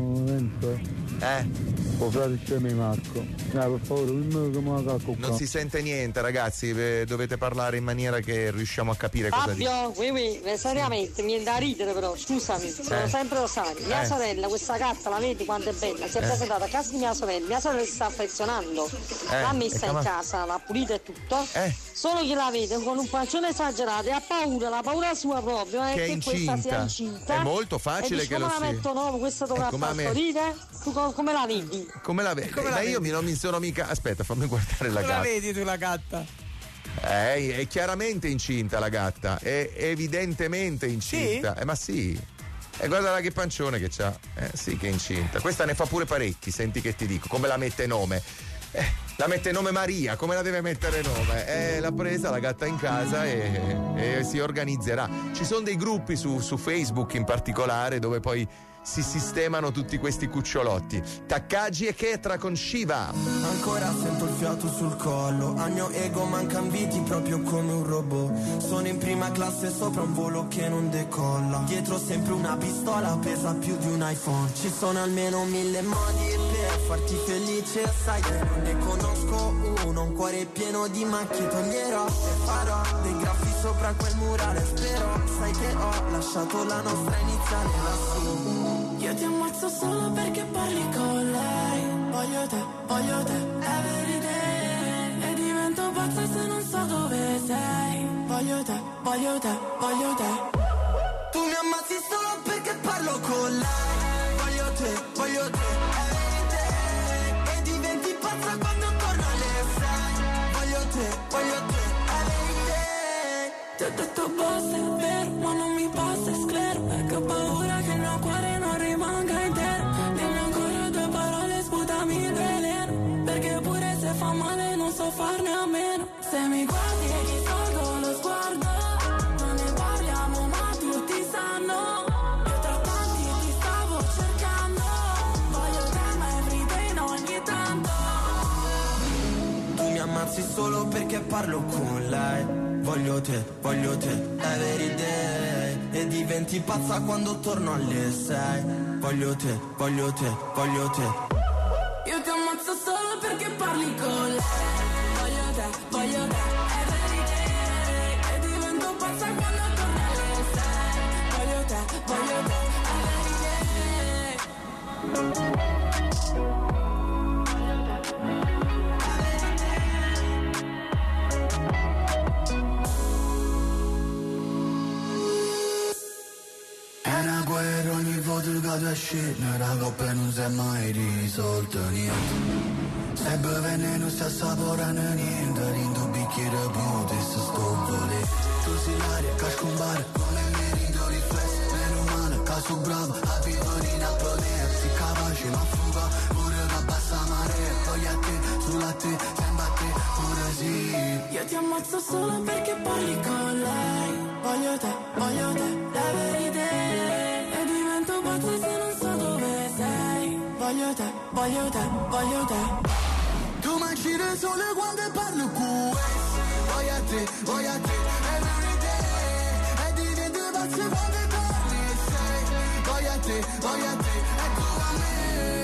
Eh. Oh, frate scemi Marco. Dai, per favore, dimmi come la cacco qua. Non si sente niente, ragazzi, eh, dovete parlare in maniera che riusciamo a capire cosa dice. Fabio, oui, oui, seriamente, mi da ridere però, scusami, sono eh. sempre Rosario. Mia eh. sorella, questa gatta, la vedi quanto è bella? Si è eh. presentata a casa di mia sorella, mia sorella si sta affezionando, eh. l'ha messa in ma... casa, l'ha pulita e tutto. Eh. Solo chi la vede con un pancione esagerato e ha paura, la paura sua proprio è che, che questa sia incinta. È molto facile e dici, che lo sia. come la metto nuovo, questa dovrà eh, partorire? Tu com- come la vedi? Come la vedi? Come Ma la io vedi? mi, non mi sono mica. Aspetta, fammi guardare la come gatta. La vedi tu la gatta? Eh, è chiaramente incinta la gatta, è evidentemente incinta. Sì? Eh, ma sì. E guardala che pancione che c'ha. Eh sì, che è incinta. Questa ne fa pure parecchi, senti che ti dico. Come la mette nome? Eh, la mette nome Maria, come la deve mettere nome? Eh, l'ha presa la gatta in casa e, e si organizzerà. Ci sono dei gruppi su, su Facebook in particolare dove poi si sistemano tutti questi cucciolotti. Taccaggi e Chetra con Shiva. Ancora sento il fiato sul collo, al mio ego mancan viti proprio come un robot. Sono in prima classe sopra un volo che non decolla, dietro sempre una pistola pesa più di un iPhone. Ci sono almeno mille modi per farti felice, sai che non ne conosco uno. Un cuore pieno di macchie toglierò e farò dei graffi sopra quel murale. Spero, sai che ho lasciato la nostra iniziale lassù. Io ti ammazzo solo perché parli con lei. Voglio te, voglio te, everyday. E divento pazza se non so dove sei. Voglio te, voglio te, voglio te. Tu mi ammazzi solo perché parlo con lei. Voglio te, voglio te, everyday. E diventi pazza quando torno alle sei. Voglio te, voglio te, everyday. Ti ho detto basta, è vero, ma non mi passa, è sclero. Perché ho paura che il mio cuore non rimanga intero. Dimmi ancora due parole, sputami il veleno. Perché pure se fa male non so farne a meno. Se mi guardi e ti tolgo lo sguardo, non ne parliamo ma tutti sanno. Io tra tanti ti stavo cercando. Voglio te ma everyday non ogni tanto. Tu mi ammazzi solo perché parlo con lei. Voglio te, voglio te, everyday. E diventi pazza quando torno alle sei. Voglio te, voglio te, voglio te. Io ti ammazzo solo perché parli con lei. Voglio te, voglio te, everyday. passa quando torna alle sei. Voglio te, voglio te, every day. È una guerra ogni volta che tu esci, la coppa non si è mai risolta niente. Se beve non si assaporano niente, in due bicchieri più di sto volere. Tu sei l'aria, casco un bar, come merito riflesso, meno male, caso bravo, a vivere in applaudire, si capace ma fuga, pure che bassa marea, poi a te, sulla te, sembra a te, pure sì. Io ti ammazzo solo perché parli con lei. Voglio te, voglio te, every day. E divento pazzo se non so dove sei. Voglio te, voglio te, voglio te. Tu mangi le sole quando parlo con voglio a te, voglio a te, every day. E divento pazzo quando parli sei. Voglio a te, voglio a te, e tu a me.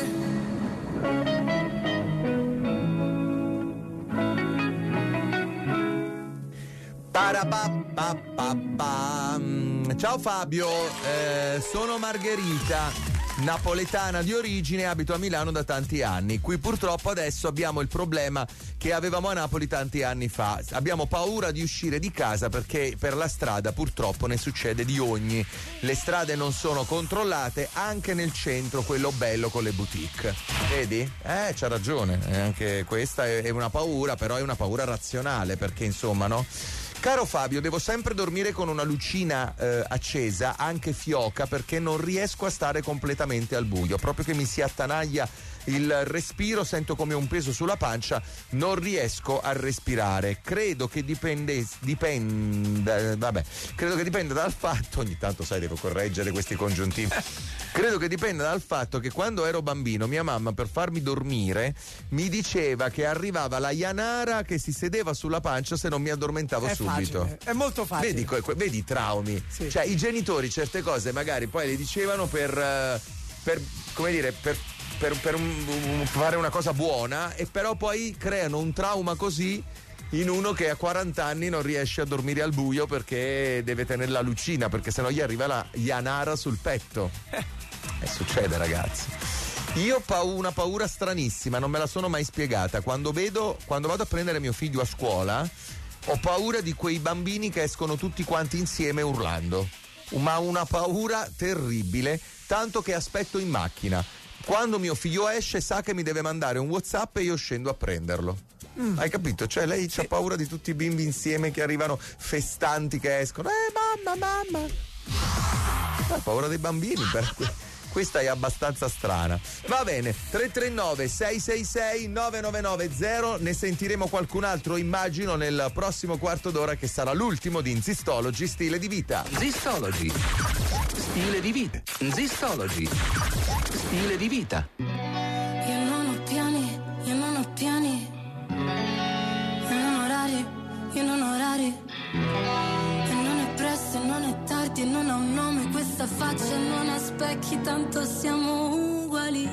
Ciao Fabio, eh, sono Margherita, napoletana di origine, abito a Milano da tanti anni. Qui purtroppo adesso abbiamo il problema che avevamo a Napoli tanti anni fa. Abbiamo paura di uscire di casa perché per la strada purtroppo ne succede di ogni. Le strade non sono controllate anche nel centro, quello bello con le boutique. Vedi? Eh, c'ha ragione. Eh, anche questa è, è una paura, però è una paura razionale perché insomma, no? Caro Fabio, devo sempre dormire con una lucina eh, accesa, anche fioca, perché non riesco a stare completamente al buio, proprio che mi si attanaglia il respiro, sento come un peso sulla pancia, non riesco a respirare. Credo che dipende, dipenda, vabbè, credo che dipenda dal fatto, ogni tanto sai devo correggere questi congiuntivi, credo che dipenda dal fatto che quando ero bambino mia mamma per farmi dormire mi diceva che arrivava la Yanara che si sedeva sulla pancia se non mi addormentavo è subito. Facile, è molto facile. Vedi, vedi i traumi, sì. Cioè i genitori certe cose magari poi le dicevano per, per come dire, per Per, per un, un, fare una cosa buona e però poi creano un trauma così in uno che a quaranta anni non riesce a dormire al buio perché deve tenere la lucina, perché sennò gli arriva la Yanara sul petto. E succede, ragazzi. Io ho una paura stranissima, non me la sono mai spiegata. Quando vedo, quando vado a prendere mio figlio a scuola, ho paura di quei bambini che escono tutti quanti insieme urlando. Ma una paura terribile, tanto che aspetto in macchina. Quando mio figlio esce sa che mi deve mandare un WhatsApp e io scendo a prenderlo. Mm. Hai capito? Cioè lei sì. Ha paura di tutti i bimbi insieme che arrivano festanti, che escono. Eh mamma, mamma. Ha paura dei bambini, per cui questa è abbastanza strana. Va bene, tre tre nove sei sei sei nove nove nove zero, ne sentiremo qualcun altro immagino nel prossimo quarto d'ora che sarà l'ultimo di Zistology, stile di vita. Zistology, stile di vita. Zistology, stile di vita. Io non ho piani, io non ho piani, io non ho orari, io non ho orari, e non è presto, e non è tardi, e non ha un nome questa faccia, e non ha specchi, tanto siamo uguali.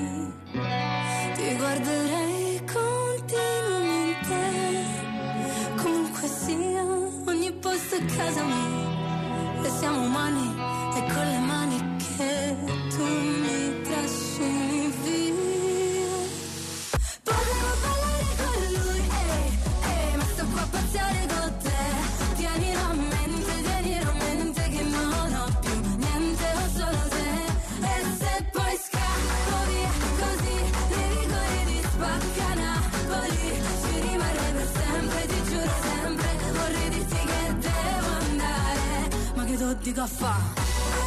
Ti guarderei continuamente, comunque sia, ogni posto è casa mia, e siamo umani, e con le mani che tu mi trascini via. Potevo ballare con lui, ehi, ehi, ma sto qua a pazziare con te. Tienilo a mente, tienilo a mente che non ho più niente, ho solo te. E se poi scappo via così, nei rigori di Spacca Napoli, ci rimarrei per sempre, ti giuro sempre. Vorrei dirti che devo andare, ma che tu dico a fa'?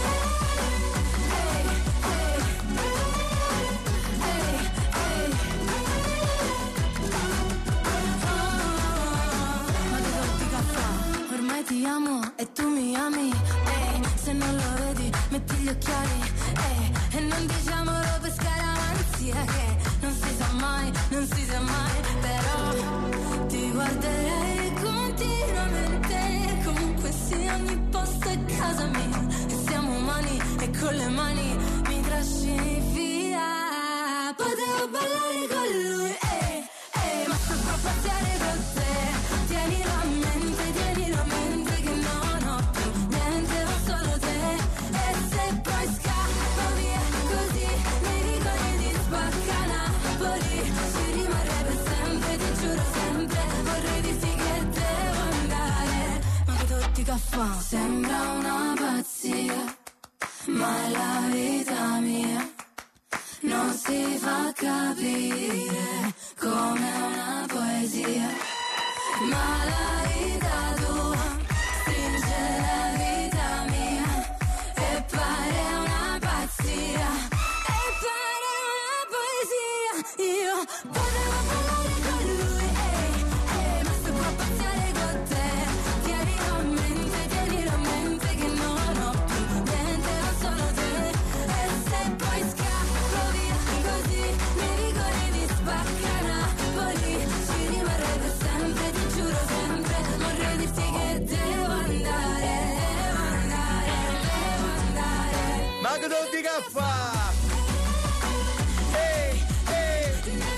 Ti amo e tu mi ami, eh, se non lo vedi metti gli occhiali, eh, e non diciamolo per scaramanzia che non si sa mai, non si sa mai, però ti guarderei continuamente, comunque sia ogni posto è casa mia, e siamo umani e con le mani mi trascini via. Potevo ballare con lui, eh, eh, ma sto qua a pazziare con te, tienilo a mente, tienilo a mente che non ho più ti fa capire come una poesia, ma la vita tua stringe la vita mia e pare una pazzia, e pare una poesia. Io potevo parlare con lui, ehi, ehi, ma se può passare con te, tienilo a mente, tienilo a mente che non ho più niente, ho solo te. E se poi scappo via così, mi ricordi di spacca Napoli, ci rimarrei per sempre, ti giuro sempre, vorrei dirti che devo andare, devo andare, devo andare. Ma che non ti caffa? Ehi, ehi.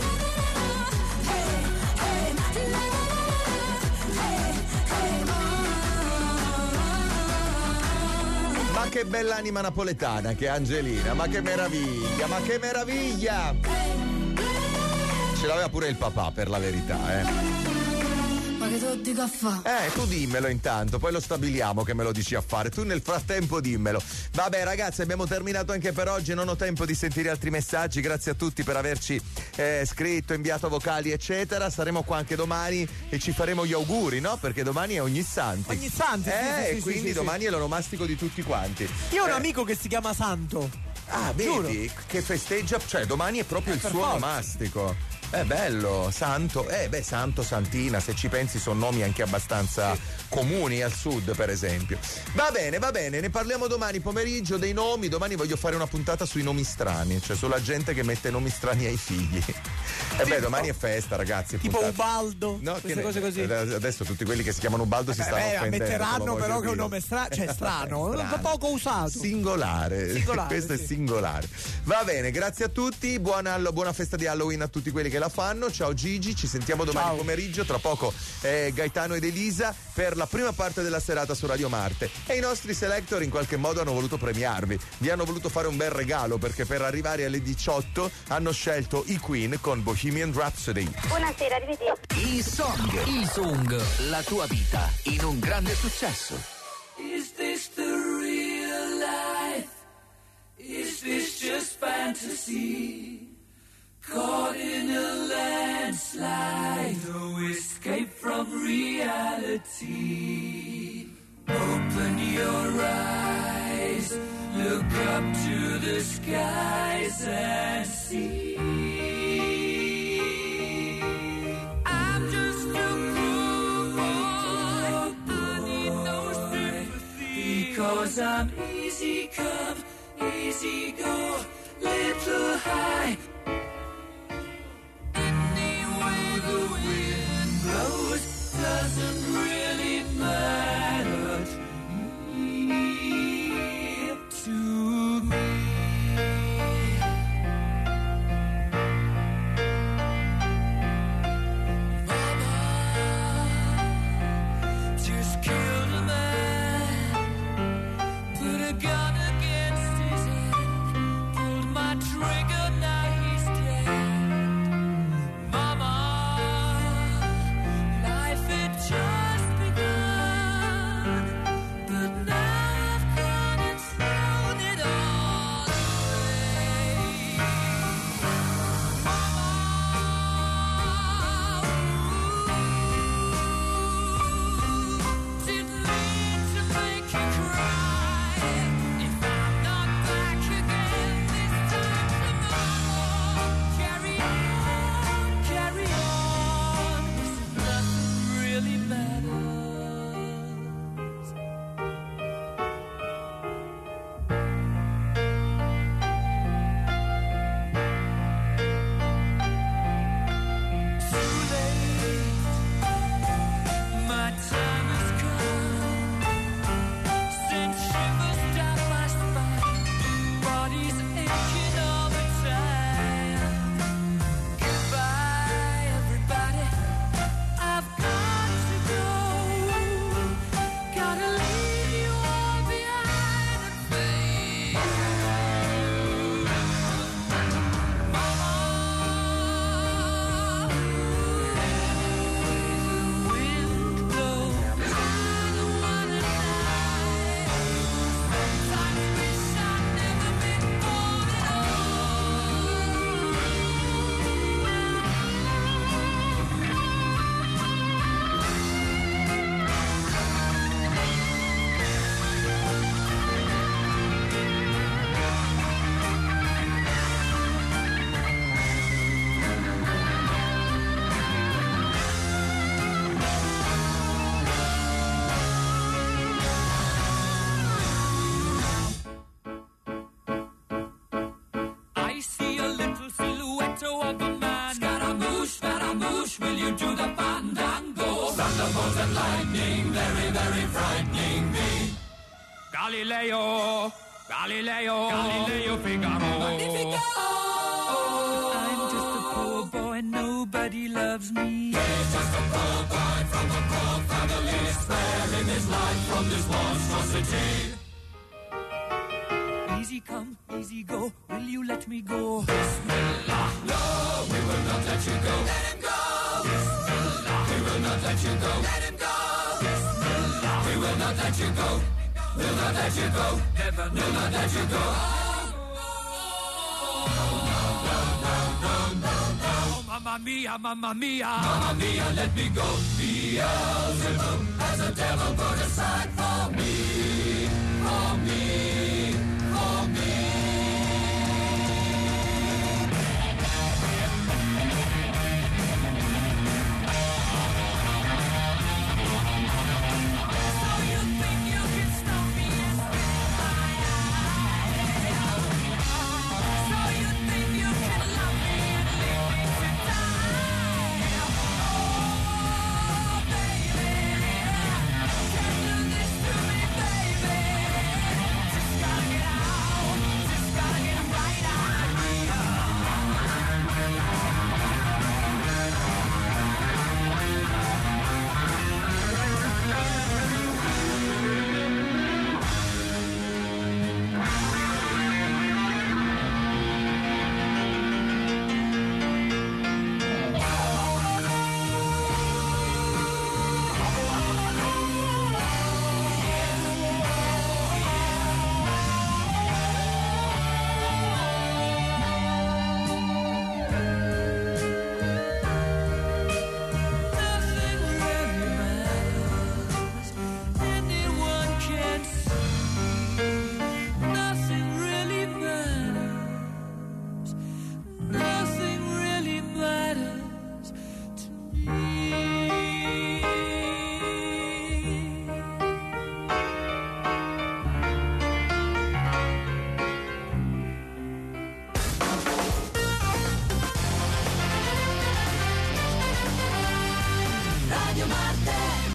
Ma che bella anima napoletana che è Angelina, ma che meraviglia, ma che meraviglia! Ce l'aveva pure il papà, per la verità, eh. Ma che tu dico a fa? Eh, tu dimmelo intanto, poi lo stabiliamo che me lo dici a fare. Tu nel frattempo dimmelo. Vabbè ragazzi, abbiamo terminato anche per oggi, non ho tempo di sentire altri messaggi. Grazie a tutti per averci eh, scritto, inviato vocali eccetera. Saremo qua anche domani e ci faremo gli auguri, no? Perché domani è ogni santi. Ogni santi, eh, sì, sì, e sì, quindi sì, domani sì. è l'onomastico di tutti quanti. Io ho un Eh, amico che si chiama Santo. Ah, Giuro. vedi che festeggia, cioè domani è proprio Eh, il per suo forza. onomastico. È bello, Santo, eh beh, Santo, Santina, se ci pensi sono nomi anche abbastanza comuni al sud, per esempio. Va bene, va bene, ne parliamo domani pomeriggio dei nomi. Domani voglio fare una puntata sui nomi strani, cioè sulla gente che mette nomi strani ai figli. E beh, domani è festa, ragazzi. è Tipo puntata. Ubaldo, No, queste che cose così. Adesso tutti quelli che si chiamano Ubaldo si Eh, stanno beh, offendendo. ammetteranno te lo però voglio che è un dire. nome strano, cioè strano, Strano. poco usato. Singolare, Singolare, questo sì. è singolare. Va bene, grazie a tutti, buona, buona festa di Halloween a tutti quelli che la fanno. Ciao Gigi, ci sentiamo domani Ciao. pomeriggio. Tra poco eh, Gaetano ed Elisa per la prima parte della serata su Radio Marte. E i nostri selector in qualche modo hanno voluto premiarvi, vi hanno voluto fare un bel regalo perché per arrivare alle diciotto hanno scelto i Queen con Bohemian Rhapsody. Buonasera, arrivederci. I Song, il Song, la tua vita in un grande successo. Is this the real life? Is this just fantasy? Caught in a landslide, no escape from reality. Open your eyes, look up to the skies and see. I'm just a poor boy, I need no sympathy, because I'm easy come, easy go, little high. Any way the wind blows doesn't really matter to me. Mama just killed a man, put a gun against his head, pulled my trigger, now he's rainbows and lightning, very, very frightening me. Galileo, Galileo, Galileo Figaro. Magnifico! Oh, I'm just a poor boy, nobody loves me. He's just a poor boy from a poor family, sparing his life from this monstrosity. Easy come, easy go, will you let me go? Bismillah, no, we will not let you go. Let him go. Bismillah, we will not let you go. Let him go. Bismillah, we will not let you go. We'll not let you go. Never, we'll not let you go. Mamma mia, mamma mia, mamma mia, let me go. Beelzebub has a devil put aside for me, for me.